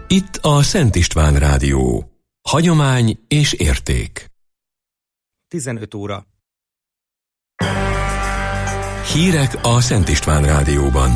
Itt a Szent István Rádió. Hagyomány és érték. 15 óra. Hírek a Szent István Rádióban.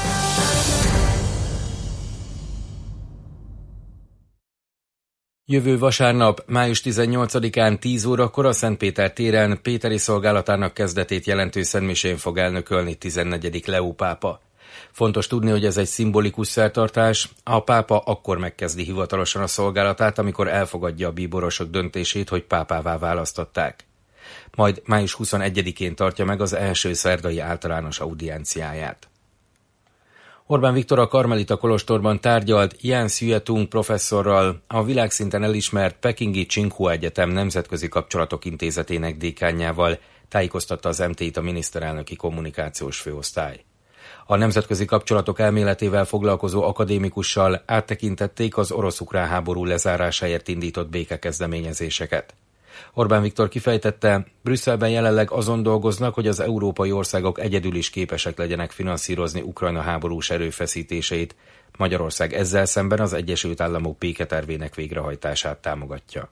Jövő vasárnap, május 18-án 10 órakor a Szentpéter téren Péteri szolgálatának kezdetét jelentő szentmisén fog elnökölni 14. Leó pápa. Fontos tudni, hogy ez egy szimbolikus szertartás, a pápa akkor megkezdi hivatalosan a szolgálatát, amikor elfogadja a bíborosok döntését, hogy pápává választották. Majd május 21-én tartja meg az első szerdai általános audienciáját. Orbán Viktor a Karmelita kolostorban tárgyalt Ján Szüetung professzorral, a világszinten elismert pekingi Tsinghua Egyetem Nemzetközi Kapcsolatok Intézetének dékánjával, tájékoztatta az MT-t a miniszterelnöki kommunikációs főosztály. A nemzetközi kapcsolatok elméletével foglalkozó akadémikussal áttekintették az orosz-ukrán háború lezárásáért indított békekezdeményezéseket. Orbán Viktor kifejtette, Brüsszelben jelenleg azon dolgoznak, hogy az európai országok egyedül is képesek legyenek finanszírozni Ukrajna háborús erőfeszítéseit, Magyarország ezzel szemben az Egyesült Államok béketervének végrehajtását támogatja.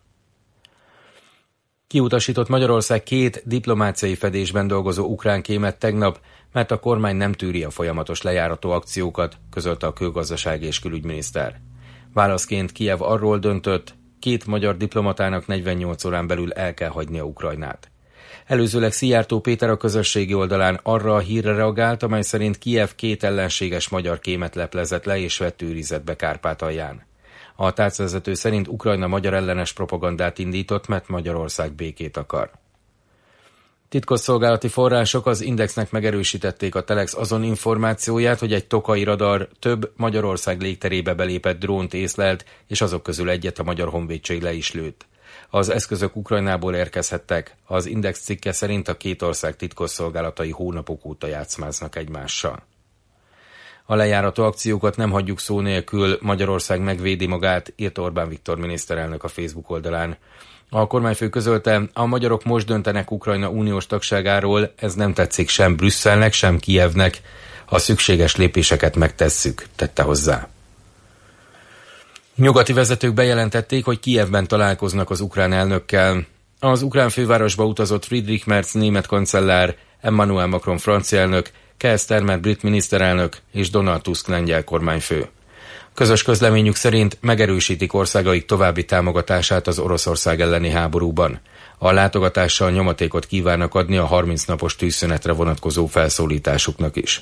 Kiutasított Magyarország 2 diplomáciai fedésben dolgozó ukrán kémet tegnap, mert a kormány nem tűri a folyamatos lejárató akciókat, közölte a külgazdasági és külügyminiszter. Válaszként Kijev arról döntött, 2 magyar diplomatának 48 órán belül el kell hagynia Ukrajnát. Előzőleg Szijjártó Péter a közösségi oldalán arra a hírre reagált, amely szerint Kijev 2 ellenséges magyar kémet leplezett le és vett őrizetbe Kárpátalján. A tárcavezető szerint Ukrajna magyar ellenes propagandát indított, mert Magyarország békét akar. Titkosszolgálati források az Indexnek megerősítették a Telex azon információját, hogy egy tokai radar több Magyarország légterébe belépett drónt észlelt, és azok közül egyet a Magyar Honvédség le is lőtt. Az eszközök Ukrajnából érkezhettek, az Index cikke szerint a 2 ország titkosszolgálatai hónapok óta játszmáznak egymással. A lejárató akciókat nem hagyjuk szó nélkül, Magyarország megvédi magát, írt Orbán Viktor miniszterelnök a Facebook oldalán. A kormányfő közölte, a magyarok most döntenek Ukrajna uniós tagságáról, ez nem tetszik sem Brüsszelnek, sem Kijevnek. A szükséges lépéseket megtesszük, tette hozzá. Nyugati vezetők bejelentették, hogy Kijevben találkoznak az ukrán elnökkel. Az ukrán fővárosba utazott Friedrich Merz német kancellár, Emmanuel Macron francia elnök, Keir Starmer brit miniszterelnök és Donald Tusk lengyel kormányfő. Közös közleményük szerint megerősítik országaik további támogatását az Oroszország elleni háborúban. A látogatással nyomatékot kívánnak adni a 30 napos tűzszünetre vonatkozó felszólításuknak is.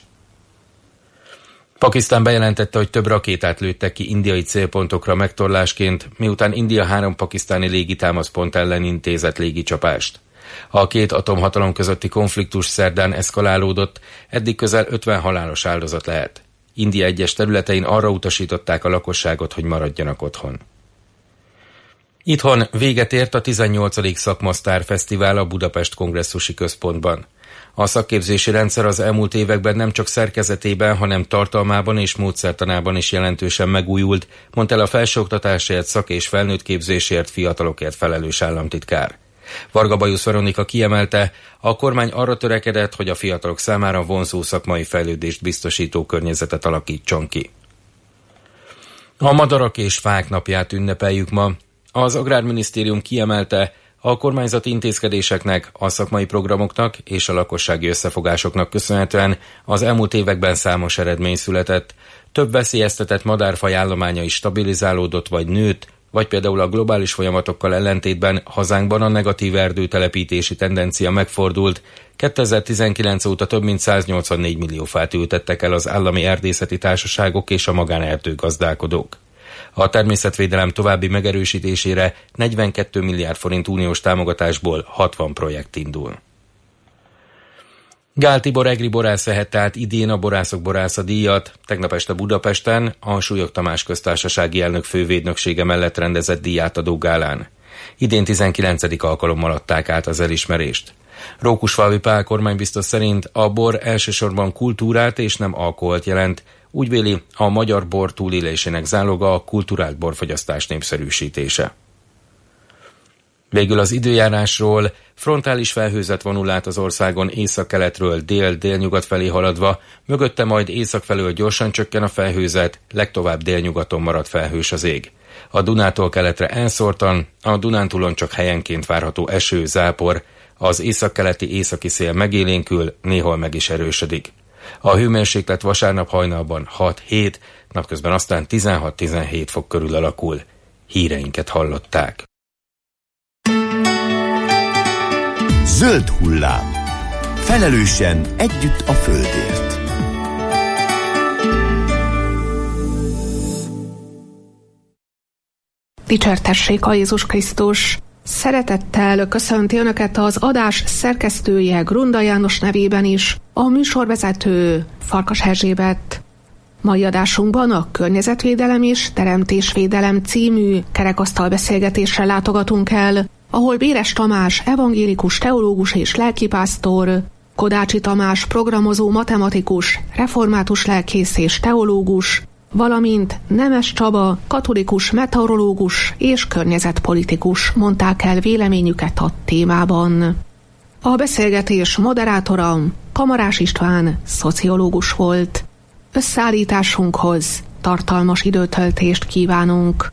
Pakisztán bejelentette, hogy több rakétát lőttek ki indiai célpontokra megtorlásként, miután India 3 pakisztáni légitámaszpont ellen intézett légicsapást. A 2 atomhatalom közötti konfliktus szerdán eszkalálódott, eddig közel 50 halálos áldozat lehet. India egyes területein arra utasították a lakosságot, hogy maradjanak otthon. Itthon véget ért a 18. Szakmasztár Fesztivál a Budapest Kongresszusi Központban. A szakképzési rendszer az elmúlt években nem csak szerkezetében, hanem tartalmában és módszertanában is jelentősen megújult, mondta el a felsőoktatásért, szak- és felnőttképzésért, fiatalokért felelős államtitkár. Varga Bajusz Veronika kiemelte, a kormány arra törekedett, hogy a fiatalok számára vonzó szakmai fejlődést biztosító környezetet alakítson ki. A madarak és fák napját ünnepeljük ma. Az Agrárminisztérium kiemelte, a kormányzati intézkedéseknek, a szakmai programoknak és a lakossági összefogásoknak köszönhetően az elmúlt években számos eredmény született. Több veszélyeztetett madárfaj állománya is stabilizálódott vagy nőtt, vagy például a globális folyamatokkal ellentétben hazánkban a negatív erdőtelepítési tendencia megfordult. 2019 óta több mint 184 millió fát ültettek el az állami erdészeti társaságok és a magánerdőgazdálkodók. A természetvédelem további megerősítésére 42 milliárd forint uniós támogatásból 60 projekt indul. Gál Tibor egri borász vehette át idén a Borászok Borásza díjat. Tegnap este Budapesten a Súlyog Tamás köztársasági elnök fővédnöksége mellett rendezett díjátadó gálán. Idén 19. alkalommal adták át az elismerést. Rókusfalvi Pál kormánybiztos szerint a bor elsősorban kultúrát és nem alkoholt jelent. Úgy véli, a magyar bor túlélésének záloga a kulturált borfogyasztás népszerűsítése. Végül az időjárásról: frontális felhőzet vonul át az országon északkeletről dél-délnyugat felé haladva, mögötte majd észak felől gyorsan csökken a felhőzet, legtovább délnyugaton marad felhős az ég. A Dunától keletre elszórtan, a Dunántúlon csak helyenként várható eső, zápor, az északkeleti északi szél megélénkül, néhol meg is erősödik. A hőmérséklet vasárnap hajnalban 6-7, napközben aztán 16-17 fok körül alakul. Híreinket hallották. Zöld hullám. Felelősen együtt a földért. Dicsértessék a Jézus Krisztus! Szeretettel köszönti Önöket az adás szerkesztője Grunda János nevében is, a műsorvezető Farkas Erzsébet. Mai adásunkban a Környezetvédelem és Teremtésvédelem című kerekasztal beszélgetésre látogatunk el, ahol Béres Tamás evangélikus teológus és lelkipásztor, Kodácsi Tamás programozó matematikus, református lelkész és teológus, valamint Nemes Csaba katolikus meteorológus és környezetpolitikus mondták el véleményüket a témában. A beszélgetés moderátora Kamarás István szociológus volt. Összeállításunkhoz tartalmas időtöltést kívánunk.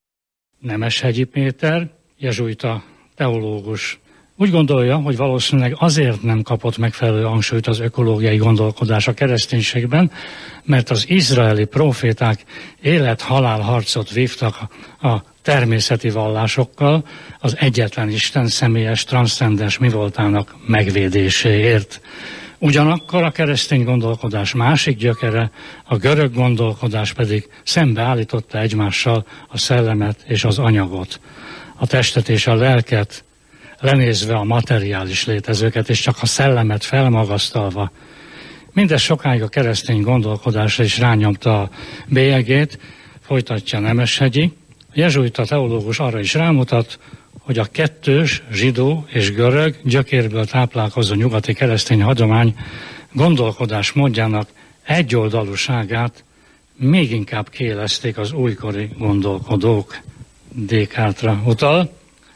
Nemeshegyi Péter, jezsuita teológus. Úgy gondolja, hogy valószínűleg azért nem kapott megfelelő hangsúlyt az ökológiai gondolkodás a kereszténységben, mert az izraeli próféták élet-halál harcot vívtak a természeti vallásokkal az egyetlen Isten személyes, transzcendens mivoltának megvédéséért. Ugyanakkor a keresztény gondolkodás másik gyökere, a görög gondolkodás pedig szembeállította egymással a szellemet és az anyagot, a testet és a lelket, lenézve a materiális létezőket, és csak a szellemet felmagasztalva. Mindez sokáig a keresztény gondolkodásra is rányomta a bélyegét, folytatja Nemeshegyi. A jezsuita teológus arra is rámutat, hogy a kettős, zsidó és görög gyökérből táplálkozó nyugati keresztény hagyomány gondolkodás módjának egyoldalúságát még inkább kiélezték az újkori gondolkodók. Descartesra utal.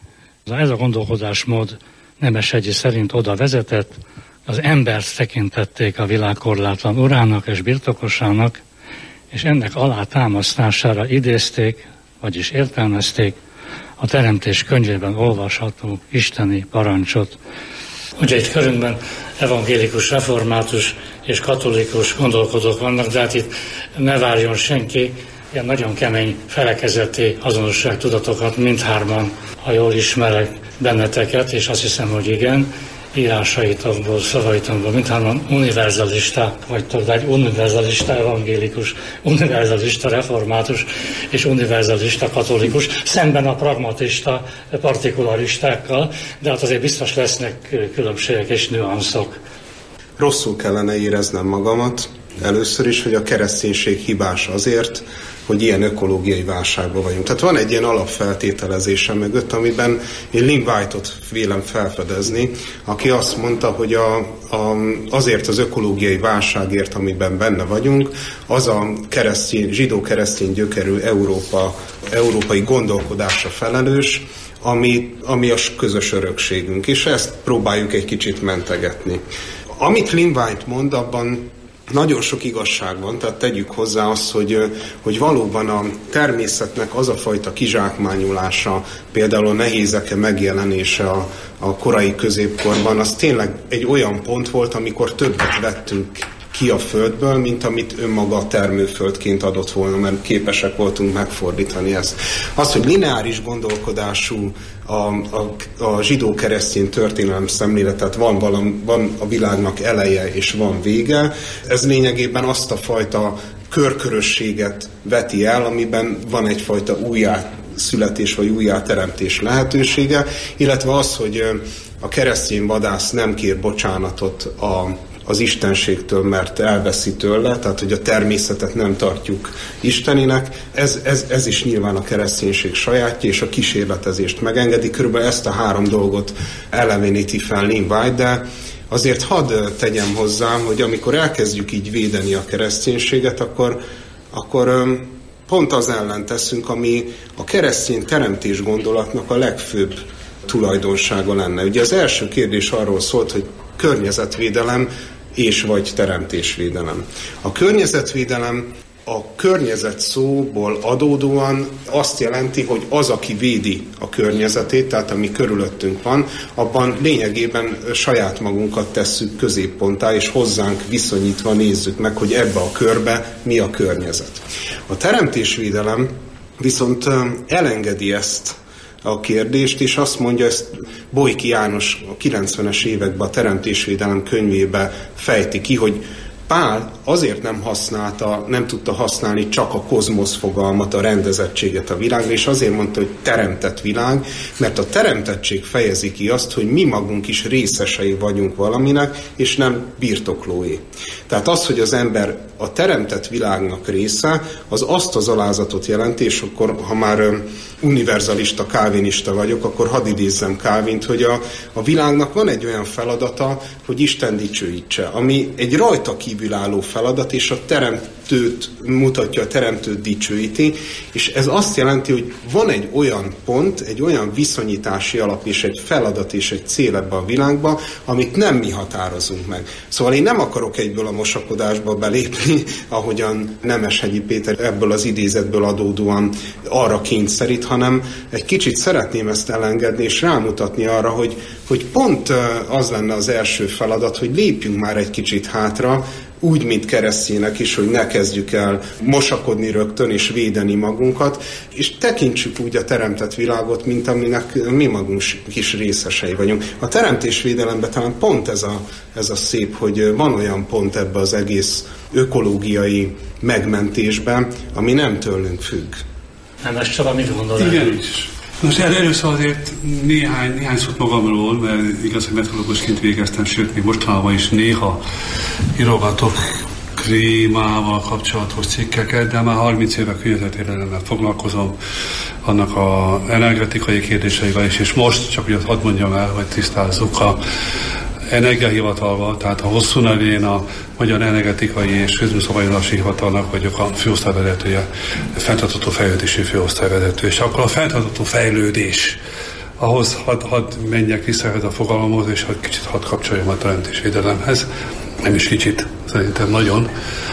Ez a gondolkodásmód Nemeshegyi szerint oda vezetett, az embert tekintették a világ korlátlan urának és birtokosának, és ennek alátámasztására idézték, vagyis értelmezték a Teremtés könyvében olvasható isteni parancsot. Ugye itt körünkben evangélikus, református és katolikus gondolkodók vannak, de hát itt ne várjon senki ilyen nagyon kemény felekezeti azonosságtudatokat, mindhárman, ha jól ismerek benneteket, és azt hiszem, hogy igen, írásaitokból, szavaitokból, mindhárman univerzalisták vagytok, de egy univerzalista evangélikus, univerzalista református és univerzalista katolikus, szemben a pragmatista partikularistákkal, de hát azért biztos lesznek különbségek és nüanszok. Rosszul kellene éreznem magamat, először is, hogy a kereszténység hibás azért, hogy ilyen ökológiai válságban vagyunk. Tehát van egy ilyen alapfeltételezésem mögött, amiben én Lynn White-ot vélem felfedezni, aki azt mondta, hogy azért az ökológiai válságért, amiben benne vagyunk, az a zsidó-keresztény gyökerű európai gondolkodásra felelős, ami a közös örökségünk, és ezt próbáljuk egy kicsit mentegetni. Amit Lynn White mond, abban nagyon sok igazság van, tehát tegyük hozzá azt, hogy valóban a természetnek az a fajta kizsákmányolása, például a nehézeke megjelenése a korai középkorban, az tényleg egy olyan pont volt, amikor többet vettünk ki a földből, mint amit önmaga a termőföldként adott volna, mert képesek voltunk megfordítani ezt. Az, hogy lineáris gondolkodású a zsidó-keresztény történelem szemléletet, van a világnak eleje és van vége, ez lényegében azt a fajta körkörösséget veti el, amiben van egyfajta újjászületés vagy újjáteremtés lehetősége, illetve az, hogy a keresztény vadász nem kér bocsánatot az istenségtől, mert elveszi tőle, tehát hogy a természetet nem tartjuk isteninek. Ez is nyilván a kereszténység sajátja, és a kísérletezést megengedi. Körülbelül ezt a három dolgot eleveníti fel Lynn White, de azért hadd tegyem hozzá, hogy amikor elkezdjük így védeni a kereszténységet, akkor pont az ellen teszünk, ami a keresztény teremtés gondolatnak a legfőbb tulajdonsága lenne. Ugye az első kérdés arról szólt, hogy környezetvédelem és vagy teremtésvédelem. A környezetvédelem a környezet szóból adódóan azt jelenti, hogy az, aki védi a környezetét, tehát ami körülöttünk van, abban lényegében saját magunkat tesszük középponttá, és hozzánk viszonyítva nézzük meg, hogy ebbe a körbe mi a környezet. A teremtésvédelem viszont elengedi ezt a kérdést, és azt mondja, ezt Bojki János a 90-es években a Teremtésvédelem könyvébe fejti ki, hogy Pál azért nem tudta használni csak a kozmosz fogalmat, a rendezettséget a világra, és azért mondta, hogy teremtett világ, mert a teremtettség fejezi ki azt, hogy mi magunk is részesei vagyunk valaminek, és nem birtoklói. Tehát az, hogy az ember a teremtett világnak része, az azt az alázatot jelenti, és akkor, ha már univerzalista, kálvinista vagyok, akkor hadd idézzem Kálvint, hogy a világnak van egy olyan feladata, hogy Isten dicsőítse, ami egy rajta kívülálló feladat, és a teremtőt mutatja, a teremtőt dicsőíti, és ez azt jelenti, hogy van egy olyan pont, egy olyan viszonyítási alap, és egy feladat, és egy cél ebben a világban, amit nem mi határozunk meg. Szóval én nem akarok egyből a mosakodásba belépni, ahogyan Nemeshegyi Péter ebből az idézetből adódóan arra kényszerít, hanem egy kicsit szeretném ezt elengedni, és rámutatni arra, hogy pont az lenne az első feladat, hogy lépjünk már egy kicsit hátra, úgy, mint keresztjének is, hogy ne kezdjük el mosakodni rögtön és védeni magunkat, és tekintsük úgy a teremtett világot, mint aminek mi magunk is részesei vagyunk. A teremtésvédelemben talán pont ez a szép, hogy van olyan pont ebbe az egész ökológiai megmentésben, ami nem tőlünk függ. Nemes Csaba, mit gondol? Igen is. Most először azért néhány szót magamról, mert igaz, hogy metodológusként végeztem, sőt, még mostanában is néha írogatok klímával kapcsolatos cikkeket, de már 30 éve környezetvédelemmel foglalkozom, annak az energetikai kérdéseivel is, és most csak úgy hadd mondjam el, hogy tisztázzuk a Energiahivatalval, tehát a hosszú nevén a Magyar Energetikai és Közműszabályozási Hivatalnak vagyok a főosztályvezetője, a fenntartható fejlődési főosztályvezető, és akkor a fenntartható fejlődés, ahhoz hadd menjek vissza ehhez a fogalomhoz, és hadd kapcsoljam a teremtésvédelemhez, nem is kicsit, szerintem nagyon.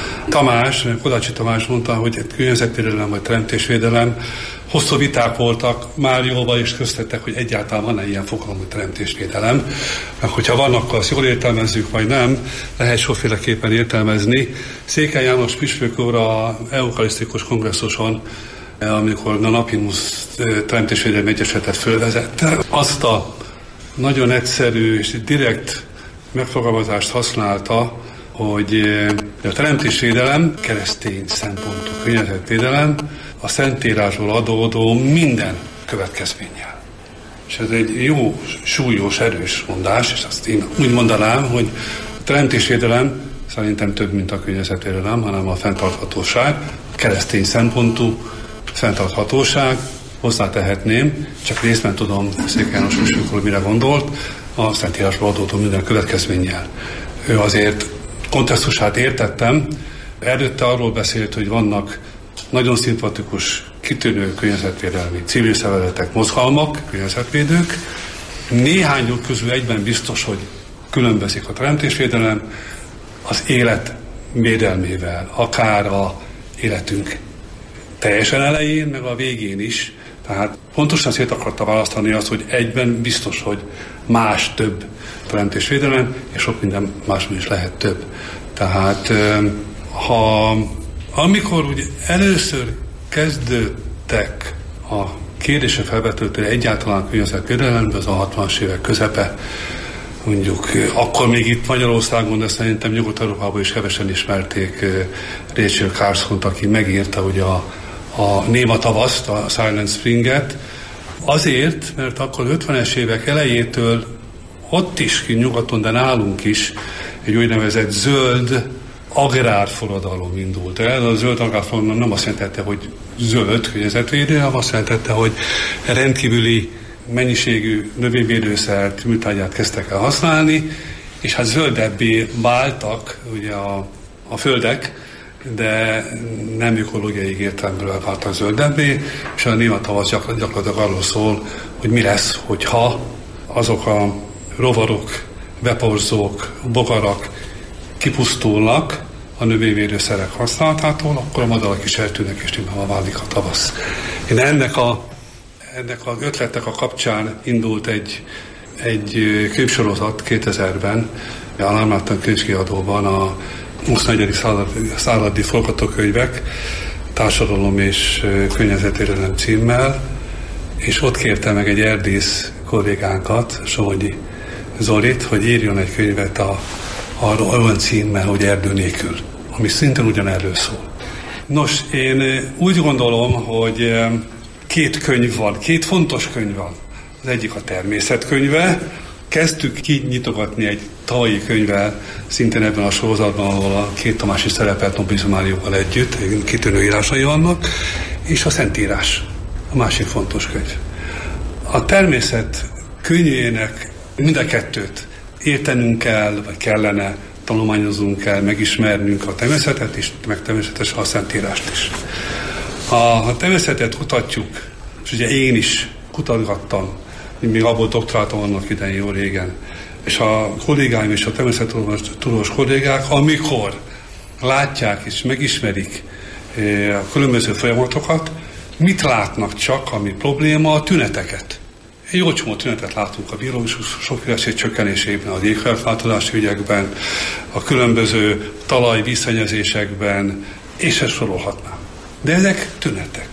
Kodácsi Tamás mondta, hogy környezetvédelem vagy teremtésvédelem, hosszú viták voltak Márióban, és köztettek, hogy egyáltalán van-e ilyen fogalom, hogy teremtésvédelem. Meg hogyha van, akkor azt jól értelmezzük, vagy nem, lehet sokféleképpen értelmezni. Székely János püspök úr a eukarisztikus kongresszuson, amikor a Napimus teremtésvédelmi egyesetet fölvezette, azt a nagyon egyszerű és direkt megfogalmazást használta, hogy a teremtésvédelem, keresztény szempontú környezetvédelem, a Szentírásból adódó minden következménnyel. És ez egy jó, súlyos, erős mondás, és azt én úgy mondanám, hogy a teremtésvédelem szerintem több, mint a környezetvédelem, hanem a fenntarthatóság, a keresztény szempontú fenntarthatóság, hozzátehetném, csak részben tudom, Székely János püspök mire gondolt, a Szentírásból adódó minden következménnyel. Ő azért kontextusát értettem, előtte arról beszélt, hogy vannak nagyon szimpatikus, kitűnő környezetvédelmi civil szervezetek, mozgalmak, környezetvédők. Néhányuk közül egyben biztos, hogy különbözik a teremtésvédelem az élet védelmével, akár a életünk teljesen elején, meg a végén is. Tehát pontosan szét akarta választani azt, hogy egyben biztos, hogy más több teremtésvédelem, és sok minden másban is lehet több. Tehát amikor ugye először kezdődtek a kérdése felvetődő egyáltalán környezetvédelemben, az a 60-as évek közepe, mondjuk akkor még itt Magyarországon, de szerintem Nyugat-Európában is kevesen ismerték Rachel Carson-t, aki megírta ugye a Néma tavaszt, a Silent Springet, azért, mert akkor 50-es évek elejétől ott is, ki nyugaton, de nálunk is egy úgynevezett zöld agrárforradalom indult el. A zöld agrárforradalom nem azt jelentette, hogy zöld környezetvédő, hanem azt jelentette, hogy rendkívüli mennyiségű növényvédőszert, műtrágyát kezdtek el használni, és hát zöldebbé váltak ugye a földek, de nem ökológiai értelemben váltak zöldebbé, és a néma tavasz gyakorlatilag arról szól, hogy mi lesz, hogyha azok a rovarok, beporzók, bogarak kipusztulnak a növényvédőszerek használatától, akkor a madarak is eltűnnek, és nyilván válik a tavasz. Én ennek az ötletnek a kapcsán indult egy könyvsorozat 2000-ben, a Lármátán könyvkiadóban a 24. századi forgatókönyvek, társadalom és környezetvédelem címmel, és ott kérte meg egy erdész kollégánkat, Somogyi Zolit, hogy írjon egy könyvet arról olyan címmel, hogy Erdő nélkül, ami szintén ugyanerről szól. Nos, én úgy gondolom, hogy két fontos könyv van. Az egyik a természetkönyve. Kezdtük kinyitogatni egy tavalyi könyvvel, szintén ebben a sorozatban, ahol a Két Tamási szerepelt Nobel-díjval együtt, kitűnő írásai vannak, és a Szentírás, a másik fontos könyv. A természet könyvének mind a kettőt értenünk kell, vagy kellene, tanulmányoznunk kell, megismernünk a természetet is, meg természetesen a Szentírást is. Ha a természetet kutatjuk, és ugye én is kutatgattam, még abból doktoráltam annak idején jó régen, és a kollégáim és a természettudományos kollégák, amikor látják és megismerik a különböző folyamatokat, mit látnak csak, ami probléma, a tüneteket. Egy jó csomó tünetet látunk a biológikus sokféleség csökkenésében, az éghajlatváltozási ügyekben, a különböző talajvízszennyezésekben, és ezt sorolhatnám. De ezek tünetek.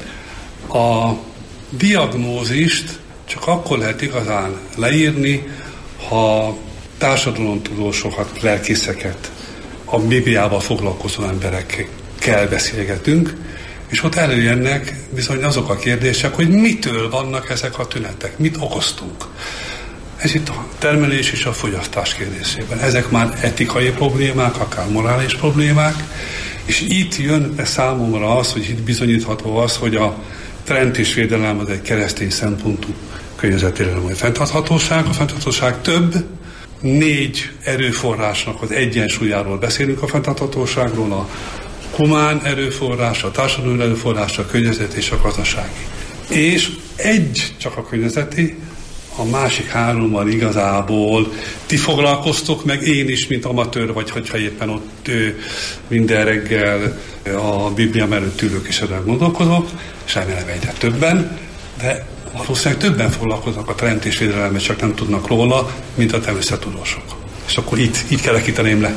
A diagnózist csak akkor lehet igazán leírni, ha társadalomtudósokat, lelkészeket, a Bibliával foglalkozó emberekkel beszélgetünk, és ott előjönnek bizony azok a kérdések, hogy mitől vannak ezek a tünetek, mit okoztunk. Ez itt a termelés és a fogyasztás kérdésében. Ezek már etikai problémák, akár morális problémák, és itt jön számomra az, hogy itt bizonyítható az, hogy a teremtésvédelem az egy keresztény szempontú környezetvédelem, vagy fenntarthatóság. A fenntarthatóság több, 4 erőforrásnak az egyensúlyáról beszélünk a fenntarthatóságról, a humán erőforrás, a társadalmi erőforrás, a környezet és a gazdasági. És egy csak a környezeti, a másik 3-mal igazából ti foglalkoztok, meg én is, mint amatőr, vagy hogyha éppen ott minden reggel a Biblia előtt ülök és ebben gondolkozok, és remélem egyre többen, de valószínűleg többen foglalkoznak a teremtésvédelemmel, csak nem tudnak róla, mint a természettudósok. És akkor itt kerekíteném le.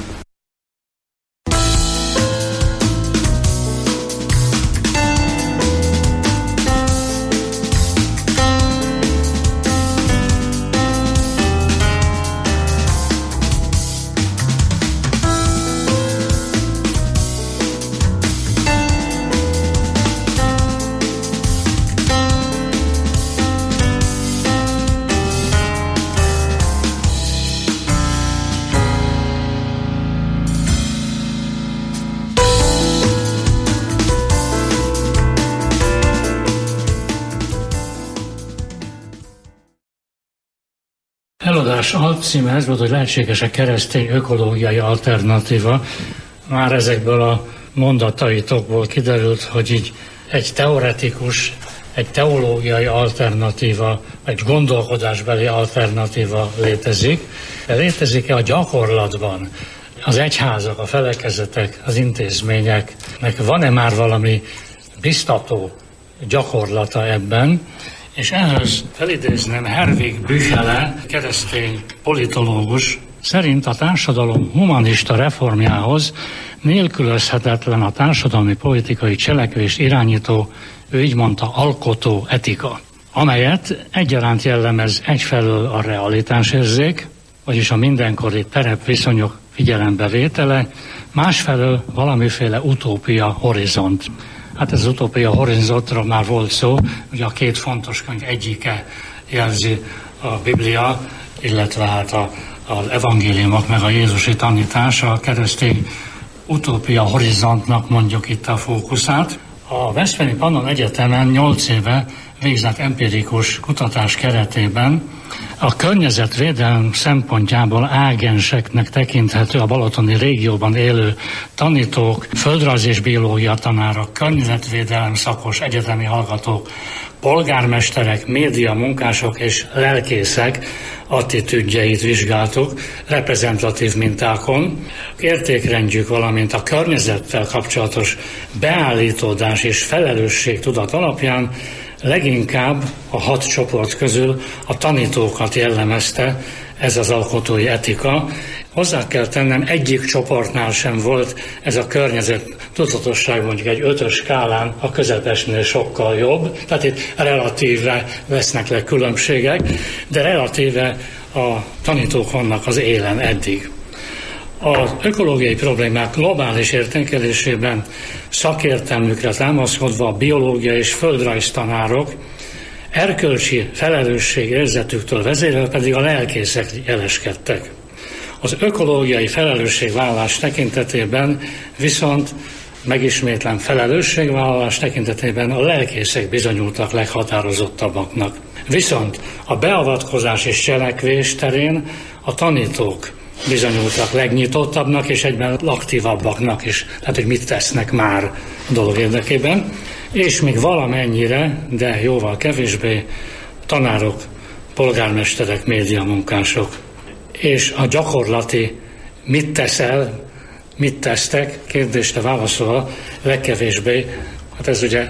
Eladás alcíme ez volt, hogy lehetséges a keresztény ökológiai alternatíva. Már ezekből a mondataitokból kiderült, hogy így egy teoretikus, egy teológiai alternatíva, egy gondolkodásbeli alternatíva létezik. De létezik-e a gyakorlatban? Az egyházak, a felekezetek, az intézményeknek van-e már valami biztató gyakorlata ebben? És ehhez felidézném Herwig Büchele, keresztény politológus, szerint a társadalom humanista reformjához nélkülözhetetlen a társadalmi politikai cselekvést irányító, ő így mondta, alkotó etika, amelyet egyaránt jellemez egyfelől a realitásérzék, vagyis a mindenkori terepviszonyok figyelembevétele, másfelől valamiféle utópia horizont. Hát ez az utópia horizontról már volt szó, ugye a 2 fontos könyv egyike jelzi a Biblia, illetve hát az evangéliumok meg a jézusi tanítás, a keresztény utópia horizontnak mondjuk itt a fókuszát. A Veszprémi Pannon Egyetemen 8 éve végzett empirikus kutatás keretében a környezetvédelem szempontjából ágenseknek tekinthető a balatoni régióban élő tanítók, földrajz és biológia tanárok, környezetvédelem szakos egyetemi hallgatók, polgármesterek, média munkások és lelkészek attitűdjeit vizsgáltuk reprezentatív mintákon. Értékrendjük, valamint a környezettel kapcsolatos beállítódás és felelősségtudat alapján leginkább a 6 csoport közül a tanítókat jellemezte ez az alkotói etika. Hozzá kell tennem, egyik csoportnál sem volt ez a környezet tudatosság mondjuk egy 5-ös skálán a közepesnél sokkal jobb, tehát itt relatíve vesznek le különbségek, de relatíve a tanítók vannak az élen eddig. Az ökológiai problémák globális értékelésében szakértelmükre támaszkodva a biológia és földrajztanárok erkölcsi felelősségérzetüktől vezérelve pedig a lelkészek jeleskedtek. Az ökológiai felelősségvállalás tekintetében viszont, megismétlem, felelősségvállalás tekintetében a lelkészek bizonyultak leghatározottabbaknak. Viszont a beavatkozás és cselekvés terén a tanítók bizonyultak legnyitottabbnak és egyben aktívabbaknak is, tehát hogy mit tesznek már a dolog érdekében, és még valamennyire, de jóval kevésbé tanárok, polgármesterek, médiamunkások. És a gyakorlati mit teszel, mit tesztek kérdésre válaszolva legkevésbé, hát ez ugye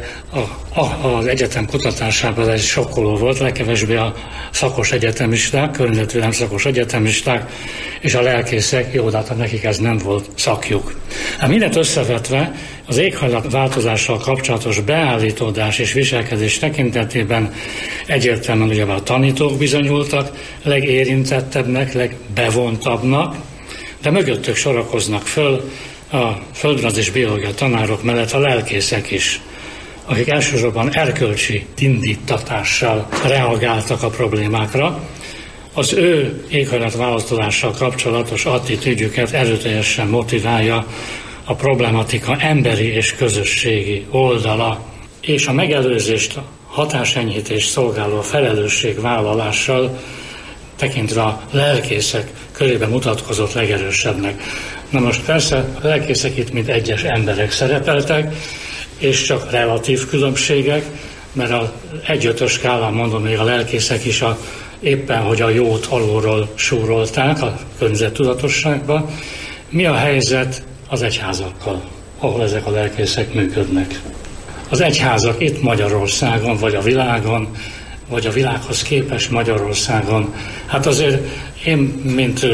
az egyetem kutatásában ez sokkoló volt, legkevésbé a szakos egyetemisták, környezetvédelem szakos egyetemisták és a lelkészek, jó, de hát nekik ez nem volt szakjuk. Hát mindent összevetve az éghajlatváltozással kapcsolatos beállítódás és viselkedés tekintetében egyértelműen ugye a tanítók bizonyultak legérintettebbnek, legbevontabbnak, de mögöttük sorakoznak föl a földrajz és biológia tanárok mellett a lelkészek is, akik elsősorban erkölcsi indítatással reagáltak a problémákra. Az ő éghajlatváltozással kapcsolatos attitűdjüket erőteljesen motiválja a problematika emberi és közösségi oldala, és a megelőzést, hatásenyhítést szolgáló felelősségvállalással tekintve a lelkészek körében mutatkozott legerősebbnek. Na most persze a lelkészek itt mint egyes emberek szerepeltek, és csak relatív különbségek, mert az 1-5-ös skálán mondom, még a lelkészek is éppen, hogy a jót alulról súrolták a környezettudatosságba. Mi a helyzet az egyházakkal, ahol ezek a lelkészek működnek? Az egyházak itt Magyarországon, vagy a világon, vagy a világhoz képest Magyarországon. Hát azért én, mint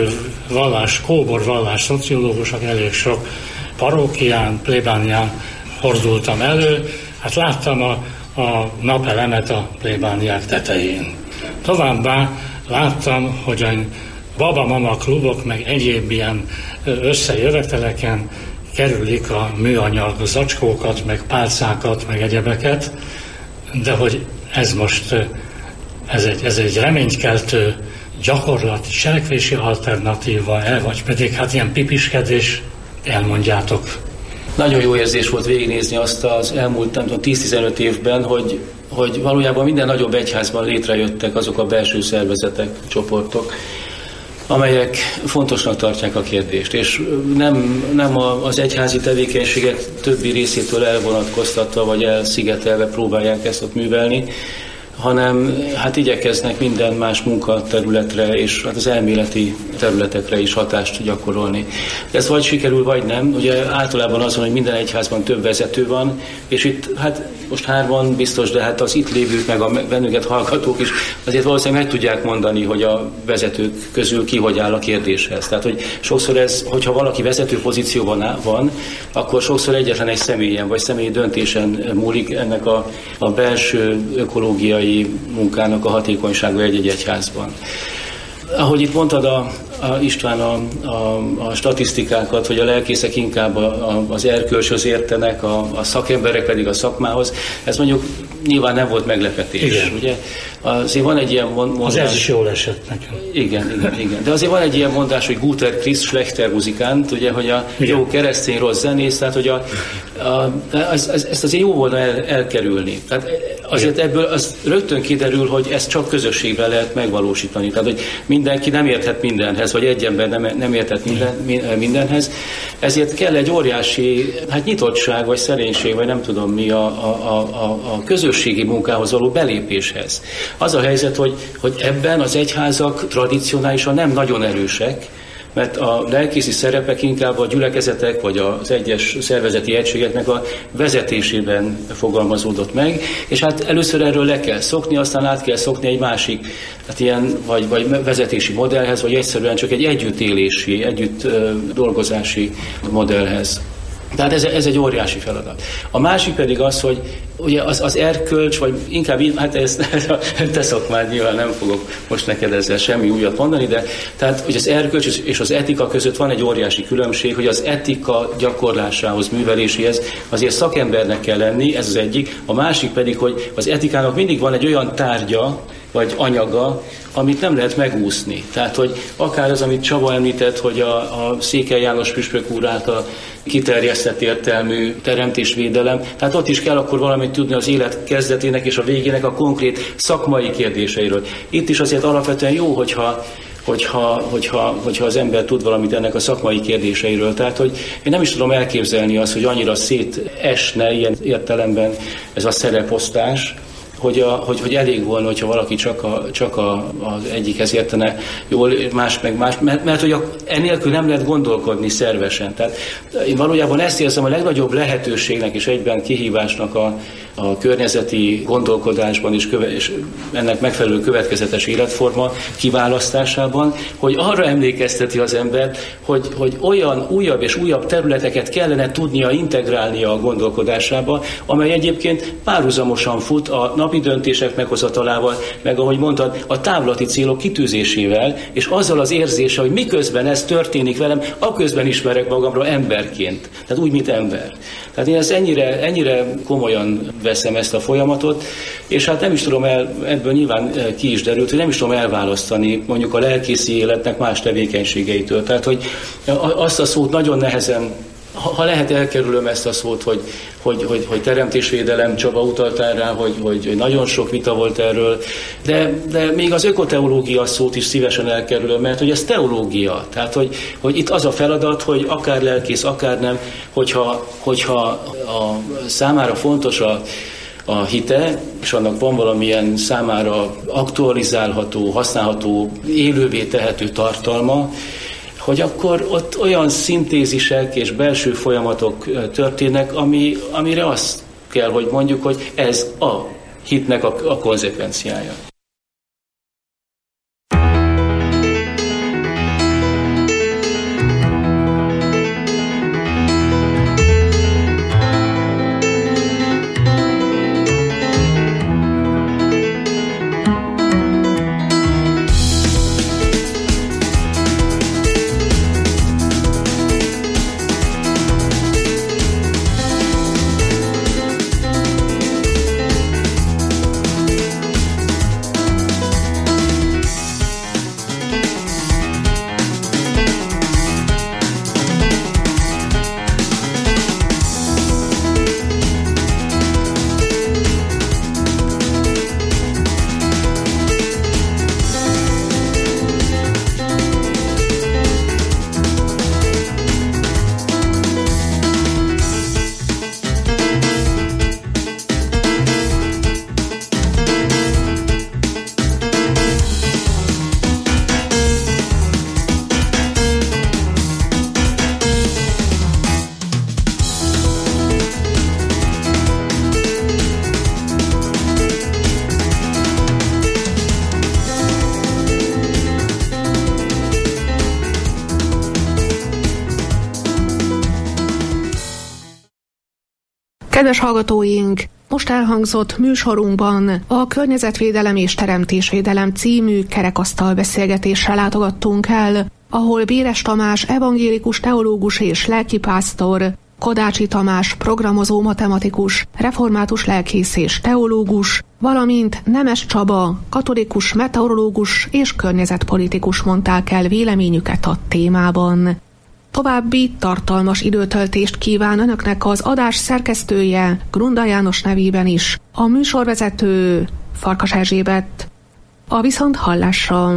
kóbor vallás szociológusok, elég sok parókián, plébánián fordultam elő, hát láttam a napelemet a plébániák tetején. Továbbá láttam, hogy a baba-mama klubok, meg egyéb ilyen összejöveteleken kerülik a műanyag zacskókat, meg pálcákat, meg egyebeket, de hogy ez most ez egy reménykeltő gyakorlati, cselekvési alternatíva, vagy pedig hát ilyen pipiskedés, elmondjátok. Nagyon jó érzés volt végignézni azt az elmúlt, nem tudom, 10-15 évben, hogy valójában minden nagyobb egyházban létrejöttek azok a belső szervezetek, csoportok, amelyek fontosnak tartják a kérdést, és nem az egyházi tevékenységek többi részétől elvonatkoztatva vagy elszigetelve próbálják ezt ott művelni, hanem hát igyekeznek minden más munkaterületre és hát az elméleti területekre is hatást gyakorolni. Ez vagy sikerül, vagy nem. Ugye általában az van, hogy minden egyházban több vezető van, és itt hát most 3 biztos, de hát az itt lévők meg a bennünket hallgatók is azért valószínűleg meg tudják mondani, hogy a vezetők közül ki hogy áll a kérdéshez. Tehát, hogy sokszor ez, hogyha valaki vezető pozícióban van, akkor sokszor egyetlen egy személyen vagy személyi döntésen múlik ennek a belső ökológiai munkának a hatékonysága egy egyházban. Ahogy itt mondtad István a statisztikákat, hogy a lelkészek inkább az erkölcshöz értenek, a szakemberek pedig a szakmához, ez mondjuk nyilván nem volt meglepetés. Igen. Ugye? Azért van egy ilyen mondás... Az ez is jól esett nekem. Igen. De azért van egy ilyen mondás, hogy Guter Christ schlechter Musikant, ugye, hogy a jó keresztény rossz zenész, tehát hogy ezt azért jó volna elkerülni. Tehát azért ebből az rögtön kiderül, hogy ezt csak közösségben lehet megvalósítani. Tehát, hogy mindenki nem érthet mindenhez, vagy egy ember nem érthet mindenhez. Ezért kell egy óriási nyitottság, vagy szerénység, vagy nem tudom mi a közösségi munkához való belépéshez. Az a helyzet, hogy ebben az egyházak tradicionálisan nem nagyon erősek, mert a lelkészi szerepek inkább a gyülekezetek vagy az egyes szervezeti egységeknek a vezetésében fogalmazódott meg, és hát először erről le kell szokni, aztán át kell szokni egy másik, hát ilyen vagy vezetési modellhez, vagy egyszerűen csak egy együttélési, együtt dolgozási modellhez. Tehát ez egy óriási feladat. A másik pedig az, hogy ugye az erkölcs, vagy inkább, hát ezt te szokmád, nyilván nem fogok most neked ezzel semmi újat mondani, de tehát, hogy az erkölcs és az etika között van egy óriási különbség, hogy az etika gyakorlásához, műveléséhez azért szakembernek kell lenni, ez az egyik. A másik pedig, hogy az etikának mindig van egy olyan tárgya, vagy anyaga, amit nem lehet megúszni. Tehát, hogy akár az, amit Csaba említett, hogy a Székely János püspök úr által kiterjesztett értelmű teremtésvédelem, tehát ott is kell akkor valamit tudni az élet kezdetének és a végének a konkrét szakmai kérdéseiről. Itt is azért alapvetően jó, hogyha az ember tud valamit ennek a szakmai kérdéseiről. Tehát, hogy én nem is tudom elképzelni azt, hogy annyira szétesne ilyen értelemben ez a szereposztás, hogy elég volna, hogyha valaki csak az egyikhez értene jól, más meg más, mert hogy enélkül nem lehet gondolkodni szervesen. Tehát én valójában ezt érzem a legnagyobb lehetőségnek és egyben kihívásnak a környezeti gondolkodásban és ennek megfelelő következetes életforma kiválasztásában, hogy arra emlékezteti az embert, hogy olyan újabb és újabb területeket kellene tudnia integrálnia a gondolkodásába, amely egyébként párhuzamosan fut a napi döntések meghozatalával, meg ahogy mondtad, a távlati célok kitűzésével, és azzal az érzése, hogy miközben ez történik velem, aközben ismerek magamra emberként. Tehát úgy, mint ember. Tehát én ezt ennyire komolyan veszem ezt a folyamatot, és hát nem is tudom ebből nyilván ki is derült, hogy nem is tudom elválasztani mondjuk a lelkészi életnek más tevékenységeitől. Tehát, hogy azt a szót nagyon nehezen, ha lehet, elkerülöm ezt a szót, hogy teremtésvédelem, Csaba utaltál rá, hogy nagyon sok vita volt erről, de még az ökoteológia szót is szívesen elkerülöm, mert hogy ez teológia. Tehát, hogy itt az a feladat, hogy akár lelkész, akár nem, hogyha a számára fontos a hite, és annak van valamilyen számára aktualizálható, használható, élővé tehető tartalma, hogy akkor ott olyan szintézisek és belső folyamatok történnek, amire azt kell, hogy mondjuk, hogy ez a hitnek a konzekvenciája. Kedves hallgatóink, most elhangzott műsorunkban a Környezetvédelem és Teremtésvédelem című kerekasztal beszélgetésre látogattunk el, ahol Béres Tamás evangélikus teológus és lelkipásztor, Kodácsi Tamás programozó matematikus, református lelkész és teológus, valamint Nemes Csaba katolikus meteorológus és környezetpolitikus mondták el véleményüket a témában. További tartalmas időtöltést kíván önöknek az adás szerkesztője Grunda János nevében is, a műsorvezető Farkas Erzsébet. A viszonthallásra!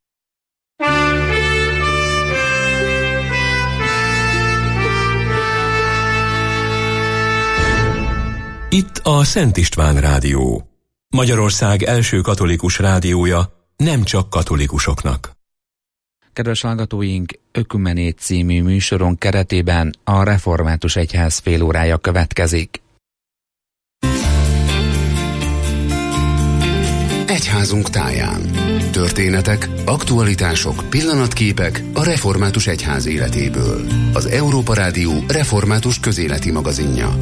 Itt a Szent István Rádió, Magyarország első katolikus rádiója, nem csak katolikusoknak. Kedves hallgatóink, Ökumenét című műsoron keretében a Református Egyház félórája következik. Egyházunk táján. Történetek, aktualitások, pillanatképek a Református Egyház életéből. Az Európa Rádió református közéleti magazinja.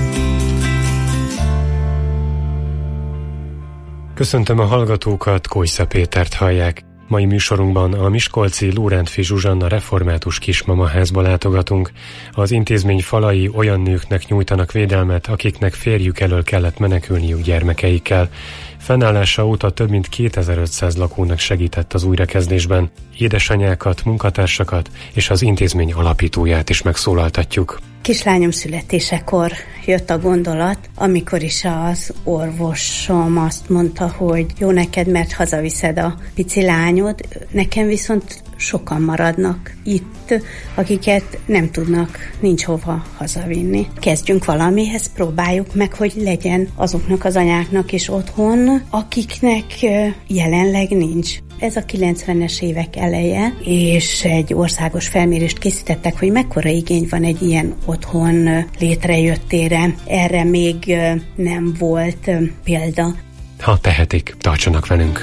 Köszöntöm a hallgatókat, Kojsza Pétert hallják. Mai műsorunkban a miskolci Lórántfi Zsuzsanna református kismamaházba látogatunk. Az intézmény falai olyan nőknek nyújtanak védelmet, akiknek férjük elől kellett menekülniük gyermekeikkel. Fennállása óta több mint 2500 lakónak segített az újrakezdésben. Édesanyákat, munkatársakat és az intézmény alapítóját is megszólaltatjuk. Kislányom születésekor jött a gondolat, amikor is az orvosom azt mondta, hogy jó neked, mert hazaviszed a pici lányod, nekem viszont sokan maradnak itt, akiket nem tudnak, nincs hova hazavinni. Kezdjünk valamihez, próbáljuk meg, hogy legyen azoknak az anyáknak is otthon, akiknek jelenleg nincs. Ez a 90-es évek eleje, és egy országos felmérést készítettek, hogy mekkora igény van egy ilyen otthon létrejöttére. Erre még nem volt példa. Ha tehetik, tartsanak velünk!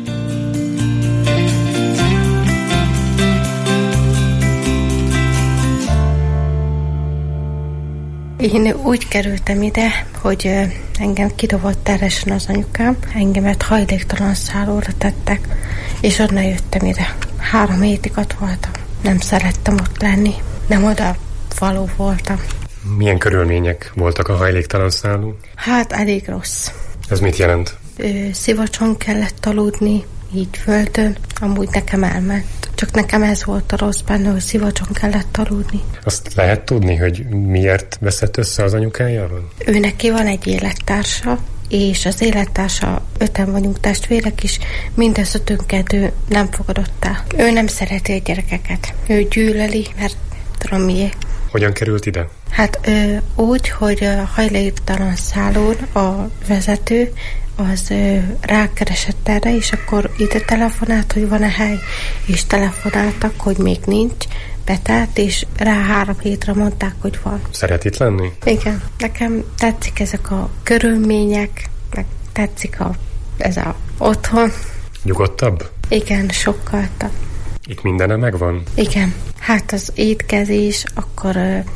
Én úgy kerültem ide, hogy engem kidobott teresen az anyukám, engemet hajléktalan szállóra tettek, és onnan jöttem ide. 3 hétig ott voltam. Nem szerettem ott lenni, nem oda való voltam. Milyen körülmények voltak a hajléktalan szállón? Hát elég rossz. Ez mit jelent? Szivacson kellett aludni, így földön, amúgy nekem elment. Csak nekem ez volt a rossz benne, hogy szivacson kellett aludni. Azt lehet tudni, hogy miért veszett össze az anyukájával? Ő neki van egy élettársa, és az élettársa 5-en vagyunk testvérek is, mindez 5-ünket ő nem fogadott el. Ő nem szereti a gyerekeket. Ő gyűlöli, mert tudom miért. Hogyan került ide? Hát úgy, hogy a hajléktalan szállón a vezető az rákeresett erre, és akkor ide telefonált, hogy van-e hely, és telefonáltak, hogy még nincs, betelt, és rá 3 hétre mondták, hogy van. Szeret itt lenni? Igen, nekem tetszik ezek a körülmények, meg tetszik ez a otthon. Nyugodtabb? Igen, sokkal több. Itt mindene megvan? Igen, hát az étkezés, akkor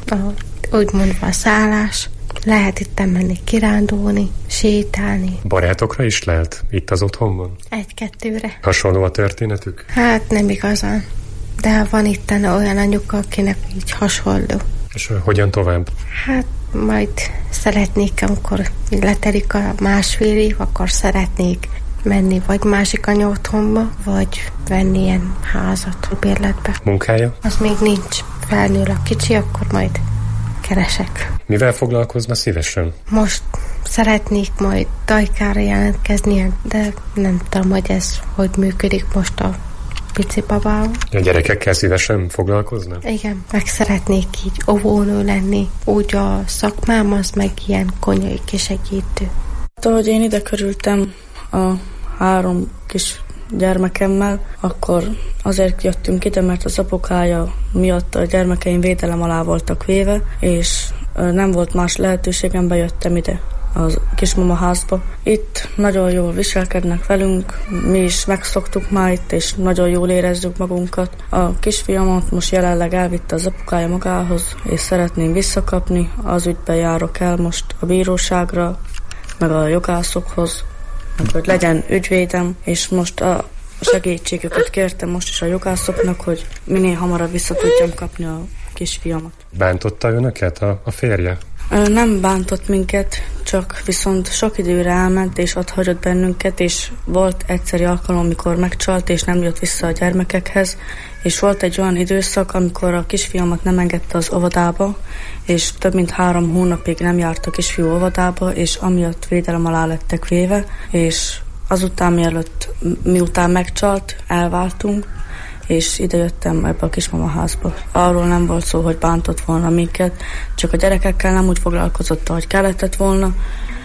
úgy mondva a szállás, lehet itt menni kirándulni, sétálni. Barátokra is lehet itt az otthonban? 1-2-re. Hasonló a történetük? Hát nem igazán, de van itt olyan anyuka, akinek így hasonló. És hogyan tovább? Hát majd szeretnék, amikor letelik a 1,5 év, akkor szeretnék menni vagy másik anya otthonba, vagy venni ilyen házat bérletbe. Munkája? Az még nincs. Felnől a kicsi, akkor majd keresek. Mivel foglalkozna szívesen? Most szeretnék majd Dajkára jelentkezni, de nem tudom, hogy ez hogy működik most a pici babával. A gyerekekkel szívesen foglalkozna? Igen, meg szeretnék így óvónő lenni. Úgy a szakmám az meg ilyen konyai kisegítő. Ahogy én ide kerültem a 3 kis gyermekemmel, akkor azért jöttünk ide, mert az apukája miatt a gyermekeim védelem alá voltak véve, és nem volt más lehetőségem, bejöttem ide a kismamaházba. Itt nagyon jól viselkednek velünk, mi is megszoktuk már itt, és nagyon jól érezzük magunkat. A kisfiamat most jelenleg elvitte az apukája magához, és szeretném visszakapni. Az ügyben járok el most a bíróságra, meg a jogászokhoz, meg hogy legyen ügyvédem, és most a segítségüket kértem most is a jogászoknak, hogy minél hamarabb vissza tudjam kapni a kisfiamat. Bántotta önöket a férje? Nem bántott minket, csak viszont sok időre elment, és ott hagyott bennünket, és volt egyszeri alkalom, amikor megcsalt, és nem jött vissza a gyermekekhez, és volt egy olyan időszak, amikor a kisfiamat nem engedte az óvodába, és több mint 3 hónapig nem járt a kisfiú óvodába, és amiatt védelem alá lettek véve, és azután miután megcsalt, elváltunk, és ide jöttem ebbe a kismamaházba. Arról nem volt szó, hogy bántott volna minket, csak a gyerekekkel nem úgy foglalkozott, ahogy kellett volna,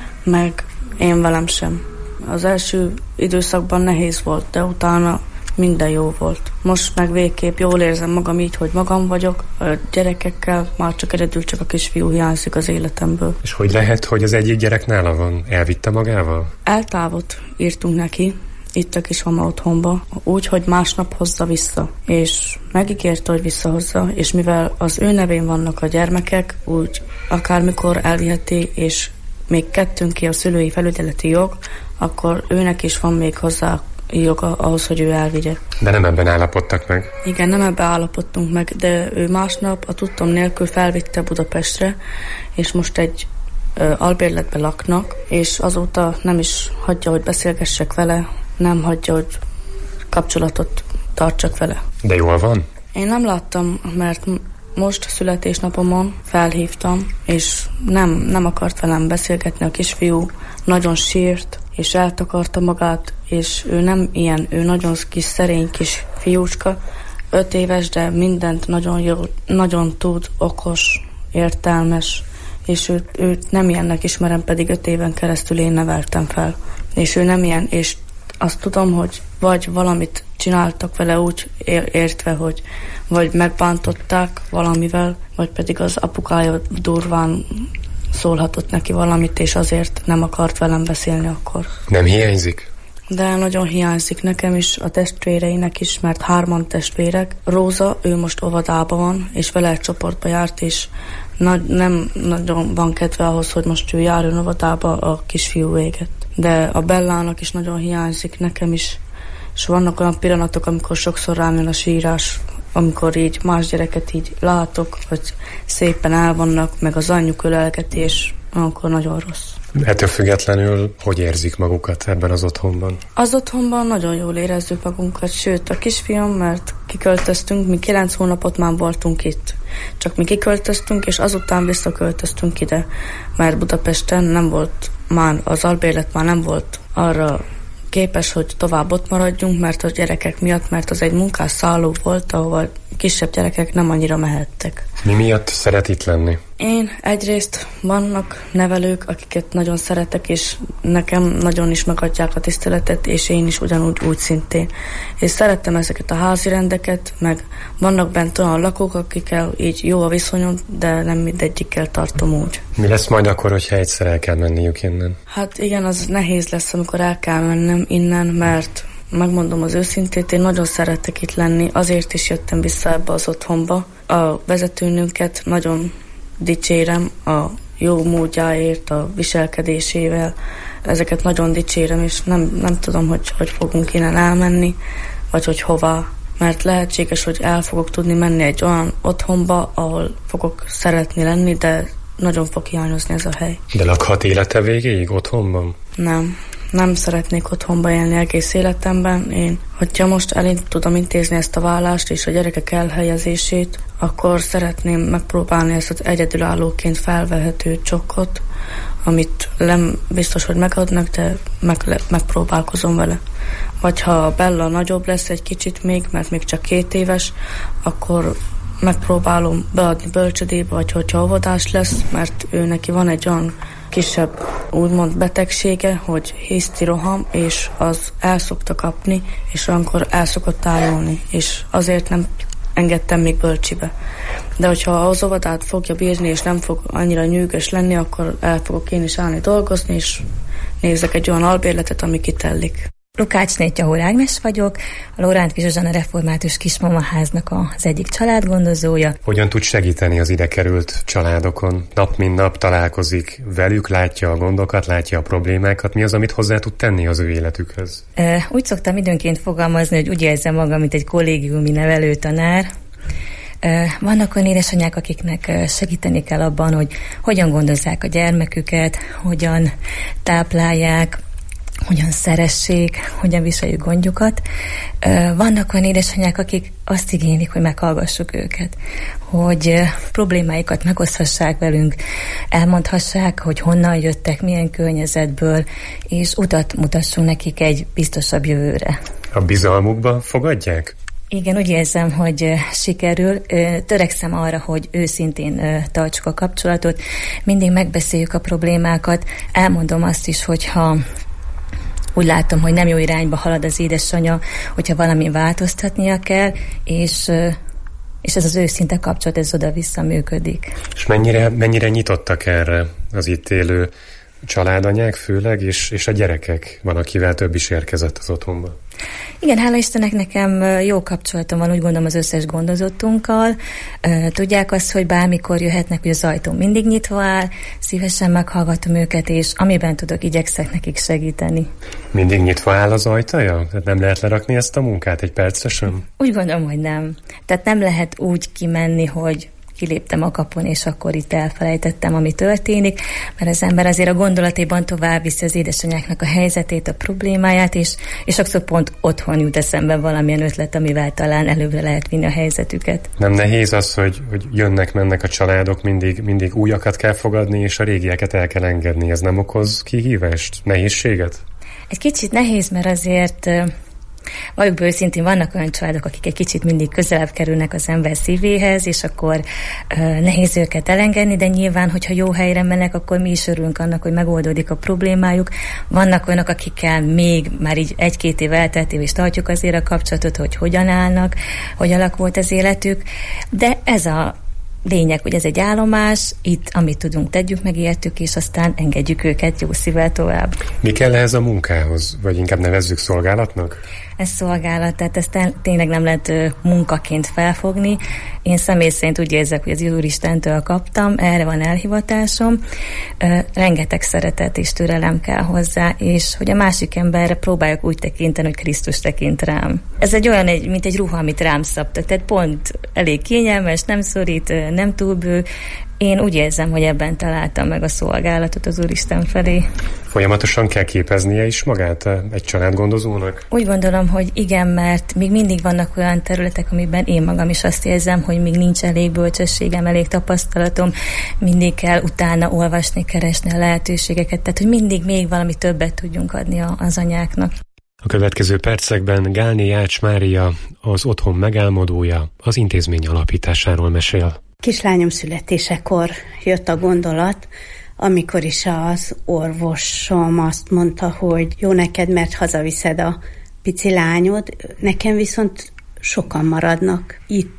meg én velem sem. Az első időszakban nehéz volt, de utána minden jó volt. Most meg végképp jól érzem magam így, hogy magam vagyok, a gyerekekkel, már csak egyedül csak a kisfiú hiányzik az életemből. És hogy lehet, hogy az egyik gyerek nála van? Elvitte magával? Eltávot írtunk neki, itt a kismama otthonba, úgy, hogy másnap hozza vissza. És megígérte, hogy visszahozza, és mivel az ő nevén vannak a gyermekek, úgy akármikor elviheti, és még kettőnké a szülői felügyeleti jog, akkor őnek is van még hozzá joga ahhoz, hogy ő elvigye. De nem ebben állapodtak meg? Igen, nem ebben állapodtunk meg, de ő másnap a tudtom nélkül felvitte Budapestre, és most egy albérletben laknak, és azóta nem is hagyja, hogy beszélgessek vele, nem hagyja, hogy kapcsolatot tartsak vele. De jól van? Én nem láttam, mert most születésnapomon felhívtam, és nem akart velem beszélgetni a kisfiú, nagyon sírt, és eltakarta magát, és ő nem ilyen, ő nagyon kis szerény kis fiúcska, 5 éves, de mindent nagyon jó, nagyon tud, okos, értelmes, és őt nem ilyennek ismerem, pedig 5 éven keresztül én neveltem fel. És ő nem ilyen, és azt tudom, hogy vagy valamit csináltak vele úgy értve, hogy vagy megbántották valamivel, vagy pedig az apukája durván szólhatott neki valamit, és azért nem akart velem beszélni akkor. Nem hiányzik? De nagyon hiányzik nekem is, a testvéreinek is, mert 3 testvérek. Róza, ő most óvodában van, és vele egy csoportba járt, és nem nagyon van kedve ahhoz, hogy most ő járjon óvodába, a kisfiú véget. De a Bellának is nagyon hiányzik, nekem is. És vannak olyan pillanatok, amikor sokszor rám jön a sírás, amikor így más gyereket így látok, hogy szépen el vannak, meg az anyjuk ölelgeti, és akkor nagyon rossz. Ettől függetlenül hogy érzik magukat ebben az otthonban? Az otthonban nagyon jól érezzük magunkat, sőt a kisfiam, mert kiköltöztünk, mi 9 hónapot már voltunk itt. Csak mi kiköltöztünk, és azután visszaköltöztünk ide, mert Budapesten nem volt már, az albérlet már nem volt arra képes, hogy tovább ott maradjunk, mert a gyerekek miatt, mert az egy munkásszálló volt, ahol kisebb gyerekek nem annyira mehettek. Mi miatt szeret itt lenni? Én egyrészt vannak nevelők, akiket nagyon szeretek, és nekem nagyon is megadják a tiszteletet, és én is ugyanúgy úgy szintén. És szerettem ezeket a házi rendeket, meg vannak bent olyan lakók, akikkel így jó a viszonyom, de nem mindegyikkel tartom úgy. Mi lesz majd akkor, hogyha egyszer el kell menniük innen? Hát igen, az nehéz lesz, amikor el kell mennem innen, mert megmondom az őszintét, én nagyon szeretek itt lenni, azért is jöttem vissza ebbe az otthonba. A vezetőnünket nagyon dicsérem a jó módjáért, a viselkedésével. Ezeket nagyon dicsérem, és nem tudom, hogy fogunk innen elmenni, vagy hogy hová. Mert lehetséges, hogy el fogok tudni menni egy olyan otthonba, ahol fogok szeretni lenni, de nagyon fog hiányozni ez a hely. De lakhat élete végéig otthonban? Nem szeretnék otthonba élni egész életemben. Én, hogyha most tudom intézni ezt a vállást és a gyerekek elhelyezését, akkor szeretném megpróbálni ezt az egyedülállóként felvehető csokkot, amit nem biztos, hogy megadnak, de megpróbálkozom vele. Vagy ha a Bella nagyobb lesz egy kicsit még, mert még csak 2 éves, akkor megpróbálom beadni bölcsödébe, vagy hogyha óvodás lesz, mert ő neki van egy olyan kisebb úgymond betegsége, hogy hisztiroham, és az el szokta kapni, és olyankor el szokott tájolni, és azért nem engedtem még bölcsibe. De hogyha az óvodát fogja bírni, és nem fog annyira nyűgös lenni, akkor el fogok én is állni dolgozni, és nézzek egy olyan albérletet, ami kitellik. Lukács Nétjahor Ágnes vagyok, a Lorántfi Zsuzsanna Református Kismamaháznak az egyik családgondozója. Hogyan tud segíteni az ide került családokon? Nap mint nap találkozik velük, látja a gondokat, látja a problémákat. Mi az, amit hozzá tud tenni az ő életükhöz? Úgy szoktam időnként fogalmazni, hogy úgy érzem magam, mint egy kollégiumi nevelőtanár. Vannak olyan édesanyák, akiknek segíteni kell abban, hogy hogyan gondozzák a gyermeküket, hogyan táplálják, hogyan szeressék, hogyan viseljük gondjukat. Vannak olyan édesanyák, akik azt igénylik, hogy meghallgassuk őket, hogy problémáikat megoszthassák velünk, elmondhassák, hogy honnan jöttek, milyen környezetből, és utat mutassunk nekik egy biztosabb jövőre. A bizalmukba fogadják? Igen, úgy érzem, hogy sikerül. Törekszem arra, hogy őszintén tartsuk a kapcsolatot, mindig megbeszéljük a problémákat, elmondom azt is, hogyha úgy látom, hogy nem jó irányba halad az édesanyja, hogyha valami változtatnia kell, és ez az őszinte kapcsolat, ez oda-vissza működik. És mennyire nyitottak erre az itt élő családanyák főleg, és a gyerekek? Van, akivel több is érkezett az otthonba. Igen, hála Istennek nekem jó kapcsolatom van, úgy gondolom, az összes gondozottunkkal. Tudják azt, hogy bármikor jöhetnek, hogy az ajtó mindig nyitva áll, szívesen meghallgatom őket, és amiben tudok, igyekszek nekik segíteni. Mindig nyitva áll az ajtaja? Tehát nem lehet lerakni ezt a munkát egy percre sem? Úgy gondolom, hogy nem. Tehát nem lehet úgy kimenni, hogy kiléptem a kapun, és akkor itt elfelejtettem, ami történik, mert az ember azért a gondolatében tovább viszi az édesanyáknak a helyzetét, a problémáját, és sokszor pont otthon jut eszembe valamilyen ötlet, amivel talán előbbre lehet vinni a helyzetüket. Nem nehéz az, hogy jönnek-mennek a családok, mindig újakat kell fogadni, és a régieket el kell engedni. Ez nem okoz kihívást, nehézséget? Egy kicsit nehéz, mert azért valljuk be őszintén, vannak olyan családok, akik egy kicsit mindig közelebb kerülnek az ember szívéhez, és akkor nehéz őket elengedni, de nyilván, hogyha jó helyre mennek, akkor mi is örülünk annak, hogy megoldódik a problémájuk. Vannak olyanok, akikkel még már így 1-2 év elteltével is tartjuk azért a kapcsolatot, hogy hogyan állnak, hogy alakult az életük, de ez a lényeg, hogy ez egy állomás, itt amit tudunk, tegyük meg, értük, és aztán engedjük őket jó szívvel tovább. Mi kell ehhez a munkához, vagy inkább nevezzük szolgálatnak? Ez szolgálat, tehát ezt tényleg nem lehet munkaként felfogni. Én személy szerint úgy érzek, hogy az Úristentől kaptam, erre van elhivatásom. Rengeteg szeretet és türelem kell hozzá, és hogy a másik emberre próbáljuk úgy tekinteni, hogy Krisztus tekint rám. Ez egy olyan, mint egy ruha, amit rám szabtak, tehát pont elég kényelmes, nem szorít, nem túl bő. Én úgy érzem, hogy ebben találtam meg a szolgálatot az Úristen felé. Folyamatosan kell képeznie is magát egy családgondozónak? Úgy gondolom, hogy igen, mert még mindig vannak olyan területek, amiben én magam is azt érzem, hogy még nincs elég bölcsességem, elég tapasztalatom, mindig kell utána olvasni, keresni a lehetőségeket, tehát hogy mindig még valami többet tudjunk adni az anyáknak. A következő percekben Gálné Ács Mária, az otthon megálmodója, az intézmény alapításáról mesél. Kislányom születésekor jött a gondolat, amikor is az orvosom azt mondta, hogy jó neked, mert hazaviszed a pici lányod, nekem viszont sokan maradnak itt,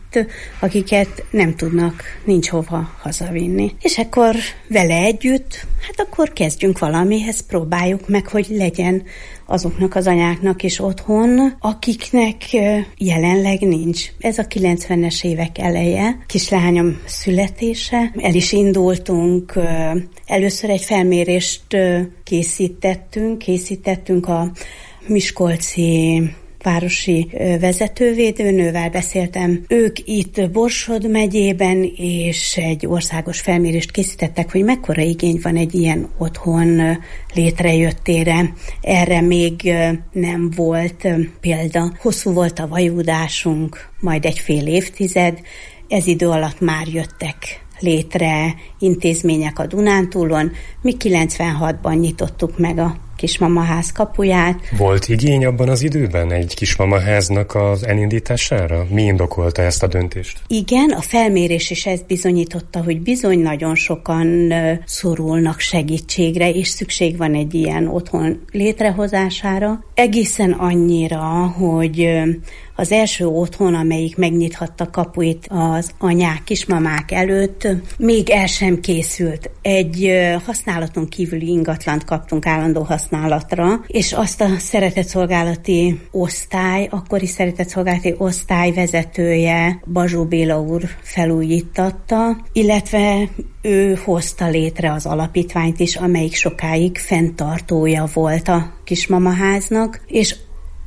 akiket nem tudnak, nincs hova hazavinni. És akkor vele együtt, hát akkor kezdjünk valamihez, próbáljuk meg, hogy legyen azoknak az anyáknak is otthon, akiknek jelenleg nincs. Ez a 90-es évek eleje, kislányom születése. El is indultunk, először egy felmérést készítettünk a miskolci városi vezetővédőnővel beszéltem. Ők itt Borsod megyében, és egy országos felmérést készítettek, hogy mekkora igény van egy ilyen otthon létrejöttére. Erre még nem volt példa. Hosszú volt a vajúdásunk, majd egy fél évtized. Ez idő alatt már jöttek létre intézmények a Dunántúlon. Mi 96-ban nyitottuk meg a kismamaház kapuját. Volt igény abban az időben egy kismamaháznak az elindítására? Mi indokolta ezt a döntést? Igen, a felmérés is ezt bizonyította, hogy bizony nagyon sokan szorulnak segítségre, és szükség van egy ilyen otthon létrehozására. Egészen annyira, hogy az első otthon, amelyik megnyithatta kapuit az anyák, kismamák előtt, még el sem készült. Egy használaton kívüli ingatlant kaptunk állandó használatra, és azt a szeretetszolgálati osztály, akkori szeretetszolgálati osztály vezetője, Bazsó Béla úr felújítatta, illetve ő hozta létre az alapítványt is, amelyik sokáig fenntartója volt a kismamaháznak, és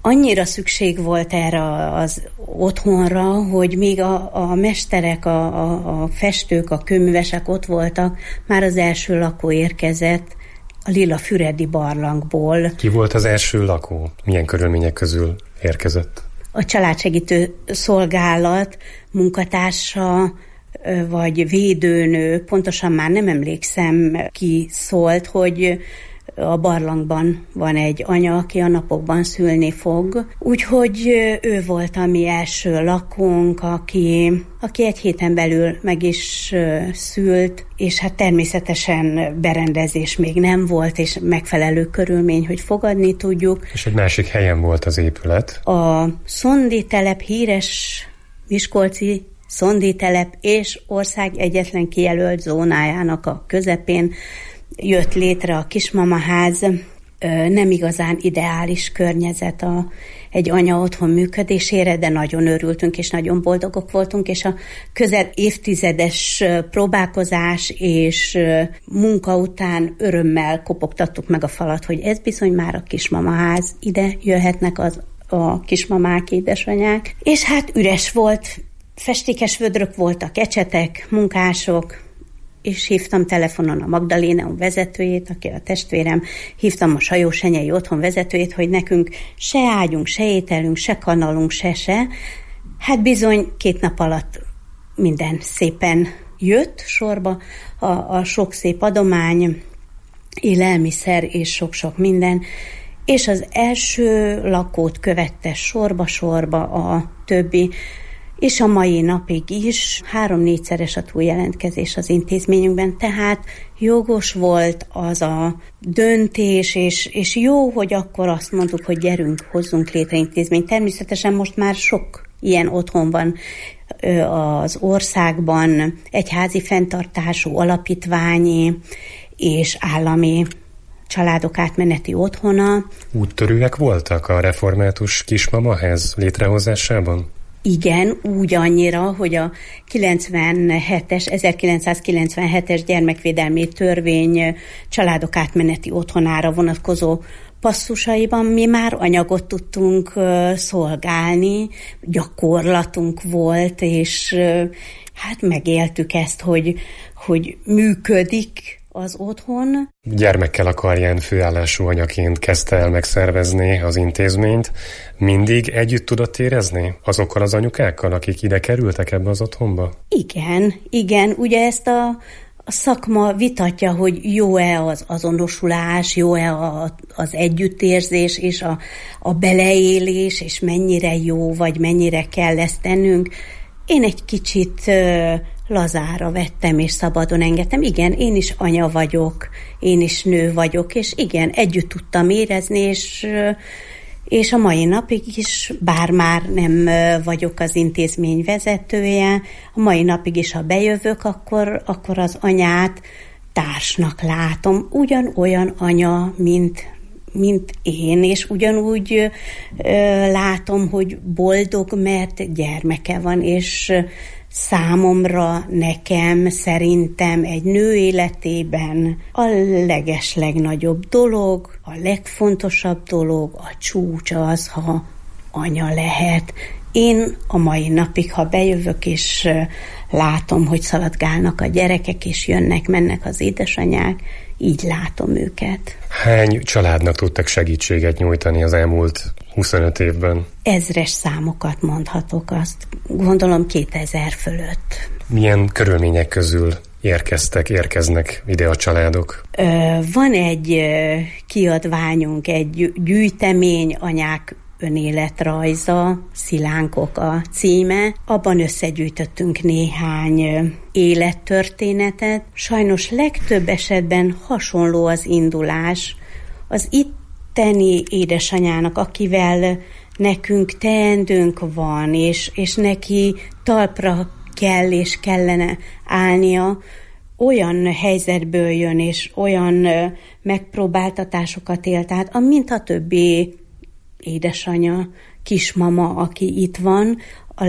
annyira szükség volt erre az otthonra, hogy még a mesterek, a festők, a kőművesek ott voltak, már az első lakó érkezett a Lila-Füredi barlangból. Ki volt az első lakó? Milyen körülmények közül érkezett? A családsegítő szolgálat munkatársa, vagy védőnő, pontosan már nem emlékszem, ki szólt, hogy a barlangban van egy anya, aki a napokban szülni fog. Úgyhogy ő volt a mi első lakónk, aki egy héten belül meg is szült, és hát természetesen berendezés még nem volt, és megfelelő körülmény, hogy fogadni tudjuk. És egy másik helyen volt az épület. A Szondi telep, híres miskolci Szondi telep és ország egyetlen kijelölt zónájának a közepén jött létre a kismamaház. Nem igazán ideális környezet egy anya otthon működésére, de nagyon örültünk és nagyon boldogok voltunk, és a közel évtizedes próbálkozás és munka után örömmel kopogtattuk meg a falat, hogy ez bizony már a kismamaház, ide jöhetnek a kismamák, édesanyák. És hát üres volt, festékes vödrök voltak, ecsetek, munkások, és hívtam telefonon a Magdaléneum vezetőjét, aki a testvérem, hívtam a Sajósenyei otthon vezetőjét, hogy nekünk se ágyunk, se ételünk, se kanalunk, se. Hát bizony 2 nap alatt minden szépen jött sorba, a sok szép adomány, élelmiszer és sok-sok minden, és az első lakót követte sorba-sorba a többi, és a mai napig is 3-4-szeres a túljelentkezés az intézményünkben, tehát jogos volt az a döntés, és jó, hogy akkor azt mondtuk, hogy gyerünk, hozzunk létre intézményt. Természetesen most már sok ilyen otthon van az országban, egyházi fenntartású, alapítványi és állami családok átmeneti otthona. Úttörőek voltak a református kismamaház létrehozásában? Igen, úgy annyira, hogy a 1997-es gyermekvédelmi törvény családok átmeneti otthonára vonatkozó passzusaiban mi már anyagot tudtunk szolgálni, gyakorlatunk volt, és hát megéltük ezt, hogy működik az otthon. Gyermekkel akarján főállású anyaként kezdte el megszervezni az intézményt. Mindig együtt tudott érezni azokkal az anyukákkal, akik ide kerültek ebbe az otthonba? Igen. Ugye ezt a szakma vitatja, hogy jó-e az azonosulás, jó-e az együttérzés és a beleélés, és mennyire jó, vagy mennyire kell ezt tennünk. Én egy kicsit lazára vettem, és szabadon engedtem. Igen, én is anya vagyok, én is nő vagyok, és igen, együtt tudtam érezni, és a mai napig is, bár már nem vagyok az intézmény vezetője, a mai napig is, ha bejövök, akkor az anyát társnak látom. Ugyanolyan anya, mint én, és ugyanúgy látom, hogy boldog, mert gyermeke van, és számomra, nekem, szerintem egy nő életében a legeslegnagyobb dolog, a legfontosabb dolog, a csúcs az, ha anya lehet. Én a mai napig, ha bejövök, és látom, hogy szaladgálnak a gyerekek, és jönnek-mennek az édesanyák, így látom őket. Hány családnak tudtak segítséget nyújtani az elmúlt 25 évben? Ezres számokat mondhatok, azt gondolom 2000 fölött. Milyen körülmények közül érkeznek ide a családok? Van egy kiadványunk, egy gyűjtemény, anyák önéletrajza, Szilánkok a címe. Abban összegyűjtöttünk néhány élettörténetet. Sajnos legtöbb esetben hasonló az indulás. Az itteni édesanyának, akivel nekünk teendőnk van, és neki talpra kell és kellene állnia, olyan helyzetből jön, és olyan megpróbáltatásokat élt át, mint a többi édesanya, kismama, aki itt van, a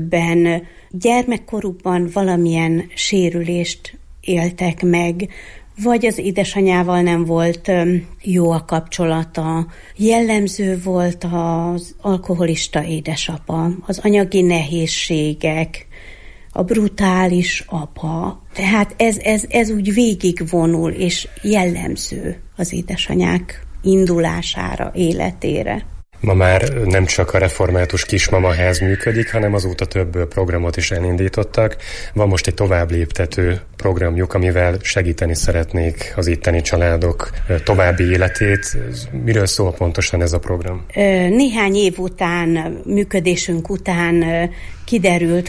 legtöbben gyermekkorukban valamilyen sérülést éltek meg, vagy az édesanyával nem volt jó a kapcsolata. Jellemző volt az alkoholista édesapa, az anyagi nehézségek, a brutális apa. Tehát ez úgy végigvonul, és jellemző az édesanyák indulására, életére. Ma már nem csak a református kismamaház működik, hanem azóta több programot is elindítottak. Van most egy tovább léptető programjuk, amivel segíteni szeretnék az itteni családok további életét. Miről szól pontosan ez a program? Néhány év után, működésünk után kiderült,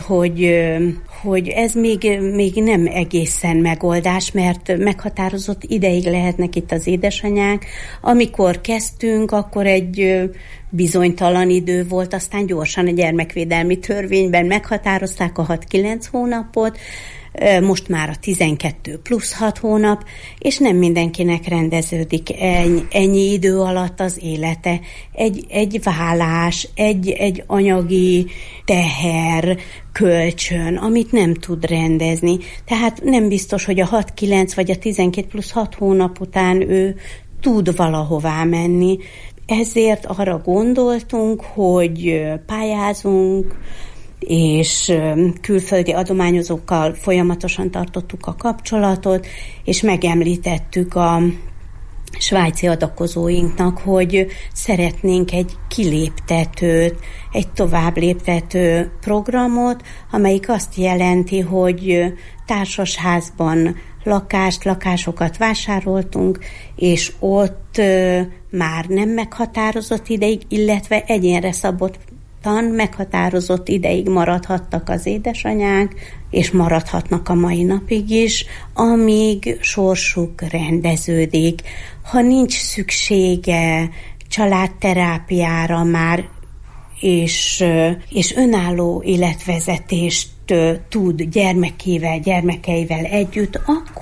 hogy ez még nem egészen megoldás, mert meghatározott ideig lehetnek itt az édesanyák. Amikor kezdtünk, akkor egy bizonytalan idő volt, aztán gyorsan a gyermekvédelmi törvényben meghatározták a 6-9 hónapot, most már a 12 plusz 6 hónap, és nem mindenkinek rendeződik ennyi idő alatt az élete. Egy vállás, egy anyagi teher, kölcsön, amit nem tud rendezni. Tehát nem biztos, hogy a 6-9 vagy a 12 plusz 6 hónap után ő tud valahová menni. Ezért arra gondoltunk, hogy pályázunk, és külföldi adományozókkal folyamatosan tartottuk a kapcsolatot, és megemlítettük a svájci adakozóinknak, hogy szeretnénk egy kiléptetőt, egy tovább léptető programot, amelyik azt jelenti, hogy társasházban lakásokat vásároltunk, és ott már nem meghatározott ideig, illetve egyénre szabottan meghatározott ideig maradhattak az édesanyák, és maradhatnak a mai napig is, amíg sorsuk rendeződik. Ha nincs szüksége családterápiára már, és önálló életvezetést tud gyermekeivel együtt,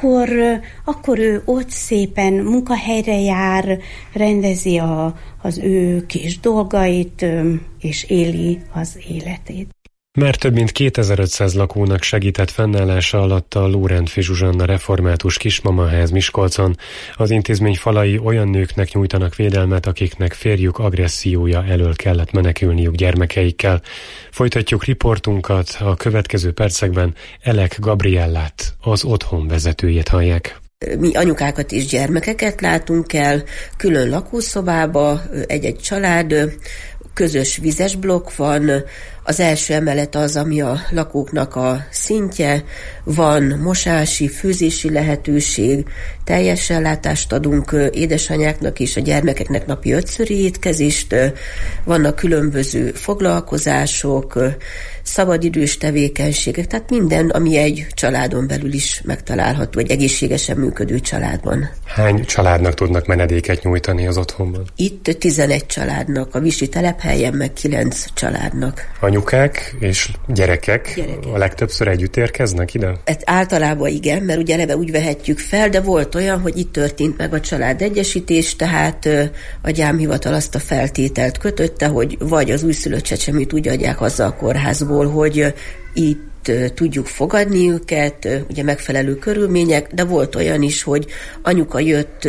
akkor ő ott szépen munkahelyre jár, rendezi az ő kis dolgait, és éli az életét. Már több mint 2500 lakónak segített fennállása alatt a Lórántfi Zsuzsanna református kismamaház Miskolcon. Az intézmény falai olyan nőknek nyújtanak védelmet, akiknek férjük agressziója elől kellett menekülniük gyermekeikkel. Folytatjuk riportunkat, a következő percekben Elek Gabriellát, az otthon vezetőjét hallják. Mi anyukákat és gyermekeket látunk el, külön lakószobába, egy-egy család, közös vizes blokk van, az első emelet az, ami a lakóknak a szintje, van mosási, főzési lehetőség, teljes ellátást adunk édesanyáknak és a gyermekeknek napi 5-szöri étkezést, vannak különböző foglalkozások, szabadidős tevékenységek, tehát minden, ami egy családon belül is megtalálható, egy egészségesen működő családban. Hány családnak tudnak menedéket nyújtani az otthonban? Itt 11 családnak, a Visi telephelyen meg 9 családnak. Anyukák és gyerekek a legtöbbször együtt érkeznek ide? Általában igen, mert ugye eleve úgy vehetjük fel, de volt olyan, hogy itt történt meg a családegyesítés, tehát a gyámhivatal azt a feltételt kötötte, hogy vagy az újszülött csecsemőt úgy adják haza a kórházból, hogy itt tudjuk fogadni őket, ugye megfelelő körülmények, de volt olyan is, hogy anyuka jött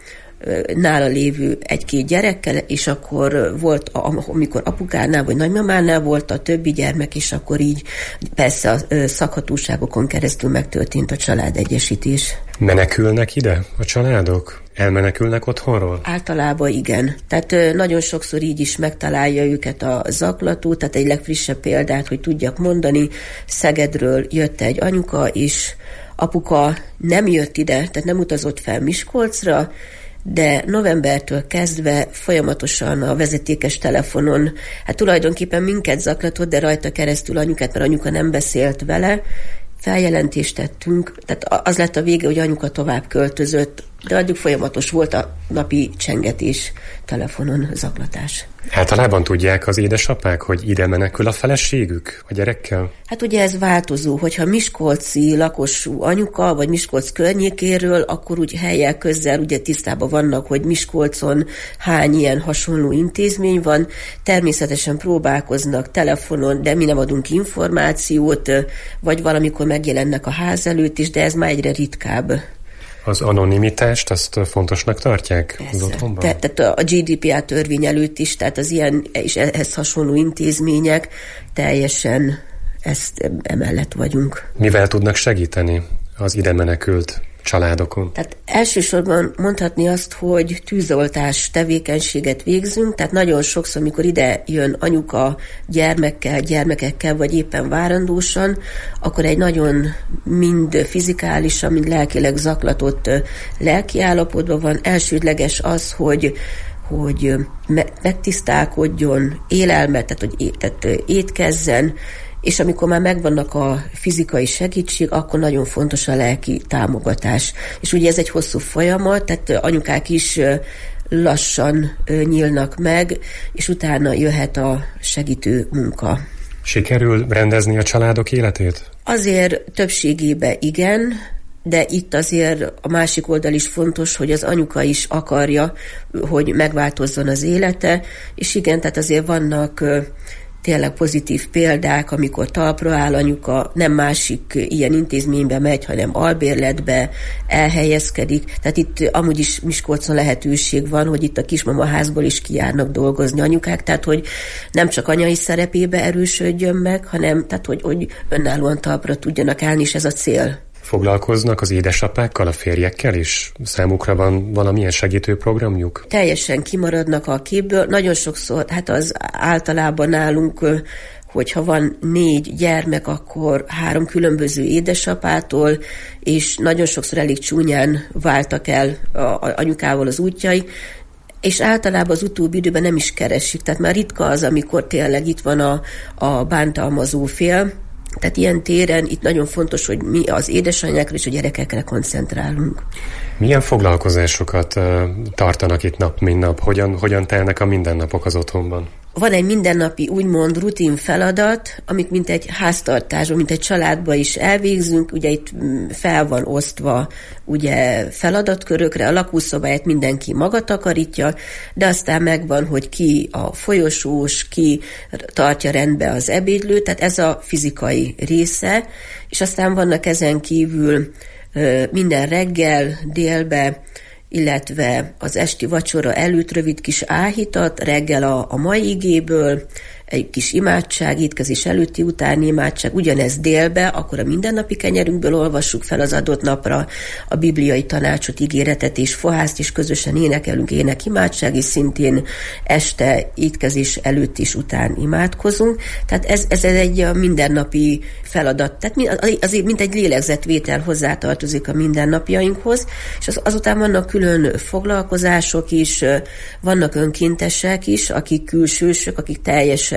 nála lévő 1-2 gyerekkel, és akkor volt, amikor apukánál vagy nagymamánál volt a többi gyermek, és akkor így persze a szakhatóságokon keresztül megtörtént a családegyesítés. Menekülnek ide a családok? Elmenekülnek otthonról? Általában igen. Tehát nagyon sokszor így is megtalálja őket a zaklató, tehát egy legfrissebb példát, hogy tudjak mondani, Szegedről jött egy anyuka, és apuka nem jött ide, tehát nem utazott fel Miskolcra, de novembertől kezdve folyamatosan a vezetékes telefonon, hát tulajdonképpen minket zaklatott, de rajta keresztül anyukát, mert anyuka nem beszélt vele, feljelentést tettünk, tehát az lett a vége, hogy anyuka tovább költözött, de addig folyamatos volt a napi csengetés, telefonon zaklatás. Általában tudják az édesapák, hogy ide menekül a feleségük a gyerekkel? Hát ugye ez változó, hogyha miskolci lakosú anyuka, vagy Miskolc környékéről, akkor úgy helyjel közzel ugye tisztában vannak, hogy Miskolcon hány ilyen hasonló intézmény van. Természetesen próbálkoznak telefonon, de mi nem adunk információt, vagy valamikor megjelennek a ház előtt is, de ez már egyre ritkább. Az anonimitást, azt fontosnak tartják az otthonban? Tehát a GDPR törvény előtt is, tehát az ilyen és ehhez hasonló intézmények teljesen emellett vagyunk. Mivel tudnak segíteni az ide menekült családokon? Tehát elsősorban mondhatni azt, hogy tűzoltás tevékenységet végzünk, tehát nagyon sokszor, amikor ide jön anyuka gyermekekkel, vagy éppen várandósan, akkor egy nagyon mind fizikálisan, mind lelkileg zaklatott lelkiállapotban van. Elsődleges az, hogy megtisztálkodjon, élelmet, tehát étkezzen, és amikor már megvannak a fizikai segítség, akkor nagyon fontos a lelki támogatás. És ugye ez egy hosszú folyamat, tehát anyukák is lassan nyílnak meg, és utána jöhet a segítő munka. Sikerül rendezni a családok életét? Azért többségében igen, de itt azért a másik oldal is fontos, hogy az anyuka is akarja, hogy megváltozzon az élete, és igen, tehát azért vannak tényleg pozitív példák, amikor talpra áll anyuka, nem másik ilyen intézménybe megy, hanem albérletbe elhelyezkedik. Tehát itt amúgy is Miskolcon lehetőség van, hogy itt a kismamaházból is kijárnak dolgozni anyukák, tehát hogy nem csak anyai szerepébe erősödjön meg, hanem tehát hogy önállóan talpra tudjanak állni, és ez a cél. Foglalkoznak az édesapákkal, a férjekkel is? Számukra van valamilyen segítőprogramjuk? Teljesen kimaradnak a képből. Nagyon sokszor, hát az általában nálunk, hogyha van 4 gyermek, akkor 3 különböző édesapától, és nagyon sokszor elég csúnyán váltak el anyukával az útjai, és általában az utóbbi időben nem is keresik. Tehát már ritka az, amikor tényleg itt van a bántalmazó fél. Tehát ilyen téren itt nagyon fontos, hogy mi az édesanyákra és a gyerekekre koncentrálunk. Milyen foglalkozásokat tartanak itt nap, mint nap? Hogyan telnek a mindennapok az otthonban? Van egy mindennapi úgymond rutin feladat, amit mint egy háztartásban, mint egy családban is elvégzünk. Ugye itt fel van osztva ugye feladatkörökre, a lakószobáját mindenki maga takarítja, de aztán megvan, hogy ki a folyosós, ki tartja rendbe az ebédlőt, tehát ez a fizikai része, és aztán vannak ezen kívül minden reggel, délbe, illetve az esti vacsora előtt rövid kis áhítat, reggel a mai igéből, egy kis imádság, étkezés előtti utáni imádság, ugyanez délbe, akkor a mindennapi kenyerünkből olvassuk fel az adott napra a bibliai tanácsot, ígéretet és fohászt, és közösen énekelünk énekimádság, és szintén este étkezés előtt és után imádkozunk. Tehát ez egy mindennapi feladat. Tehát azért mint egy lélegzetvétel hozzátartozik a mindennapjainkhoz, és azután vannak külön foglalkozások is, vannak önkéntesek is, akik külsősök, akik teljesen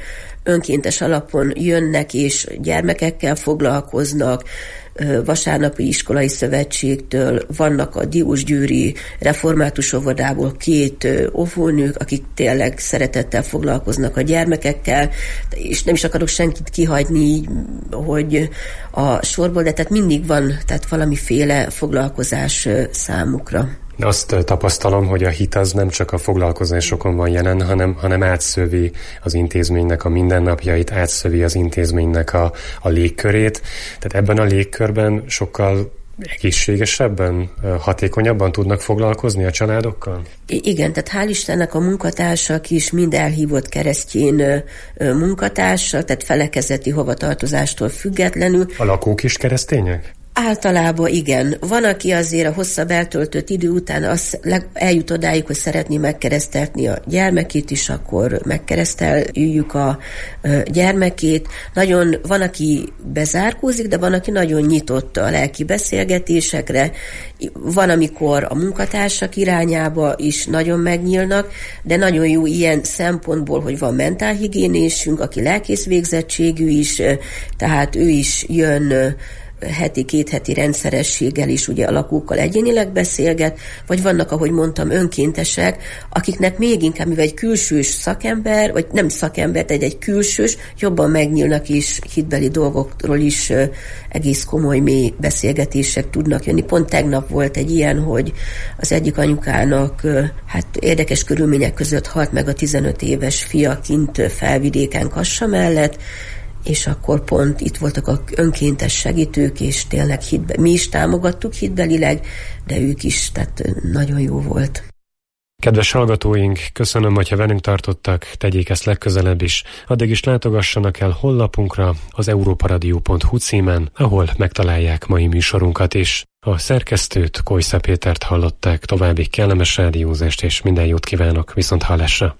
önkéntes alapon jönnek és gyermekekkel foglalkoznak, vasárnapi iskolai szövetségtől, vannak a Diósgyőri református óvodából 2 óvónők, akik tényleg szeretettel foglalkoznak a gyermekekkel, és nem is akarok senkit kihagyni így, hogy a sorból, de tehát mindig van tehát valamiféle foglalkozás számukra. Azt tapasztalom, hogy a hit az nem csak a foglalkozásokon van jelen, hanem átszövi az intézménynek a mindennapjait, átszövi az intézménynek a légkörét. Tehát ebben a légkörben sokkal egészségesebben, hatékonyabban tudnak foglalkozni a családokkal? Igen, tehát hál' Istennek a munkatársak is mind elhívott keresztjén munkatársak, tehát felekezeti hovatartozástól függetlenül. A lakók is keresztények? Általában igen. Van, aki azért a hosszabb eltöltött idő után eljut odáig, hogy szeretné megkeresztelni a gyermekét is, akkor megkereszteljük a gyermekét. Van, aki bezárkózik, de van, aki nagyon nyitott a lelki beszélgetésekre. Van, amikor a munkatársak irányába is nagyon megnyílnak, de nagyon jó ilyen szempontból, hogy van mentálhigiénésünk, aki lelkész végzettségű is, tehát ő is jön heti, 2 heti rendszerességgel is ugye a lakókkal egyénileg beszélget, vagy vannak, ahogy mondtam, önkéntesek, akiknek még inkább, mivel egy külsős szakember, vagy nem szakember, de egy külsős, jobban megnyílnak és hitbeli dolgokról is egész komoly, mély beszélgetések tudnak jönni. Pont tegnap volt egy ilyen, hogy az egyik anyukának érdekes körülmények között halt meg a 15 éves fia kint Felvidéken Kassa mellett, és akkor pont itt voltak a önkéntes segítők, és tényleg mi is támogattuk hitbelileg, de ők is, tehát nagyon jó volt. Kedves hallgatóink, köszönöm, hogyha velünk tartottak, tegyék ezt legközelebb is. Addig is látogassanak el honlapunkra, az europaradio.hu címen, ahol megtalálják mai műsorunkat is. A szerkesztőt, Kojsza Pétert hallották, további kellemes rádiózást és minden jót kívánok, viszont hallásra.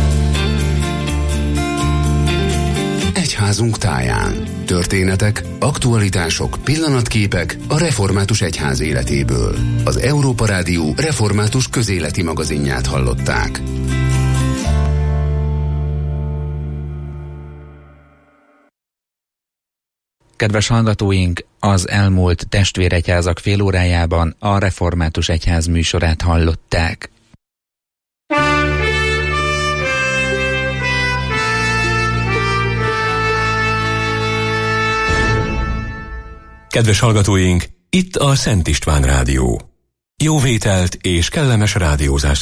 Egyházunk táján. Történetek, aktualitások, pillanatképek a Református Egyház életéből. Az Európa Rádió református közéleti magazinját hallották. Kedves hallgatóink, az elmúlt testvéregyházak félórájában a Református Egyház műsorát hallották. Kedves hallgatóink, itt a Szent István Rádió. Jó vételt és kellemes rádiózást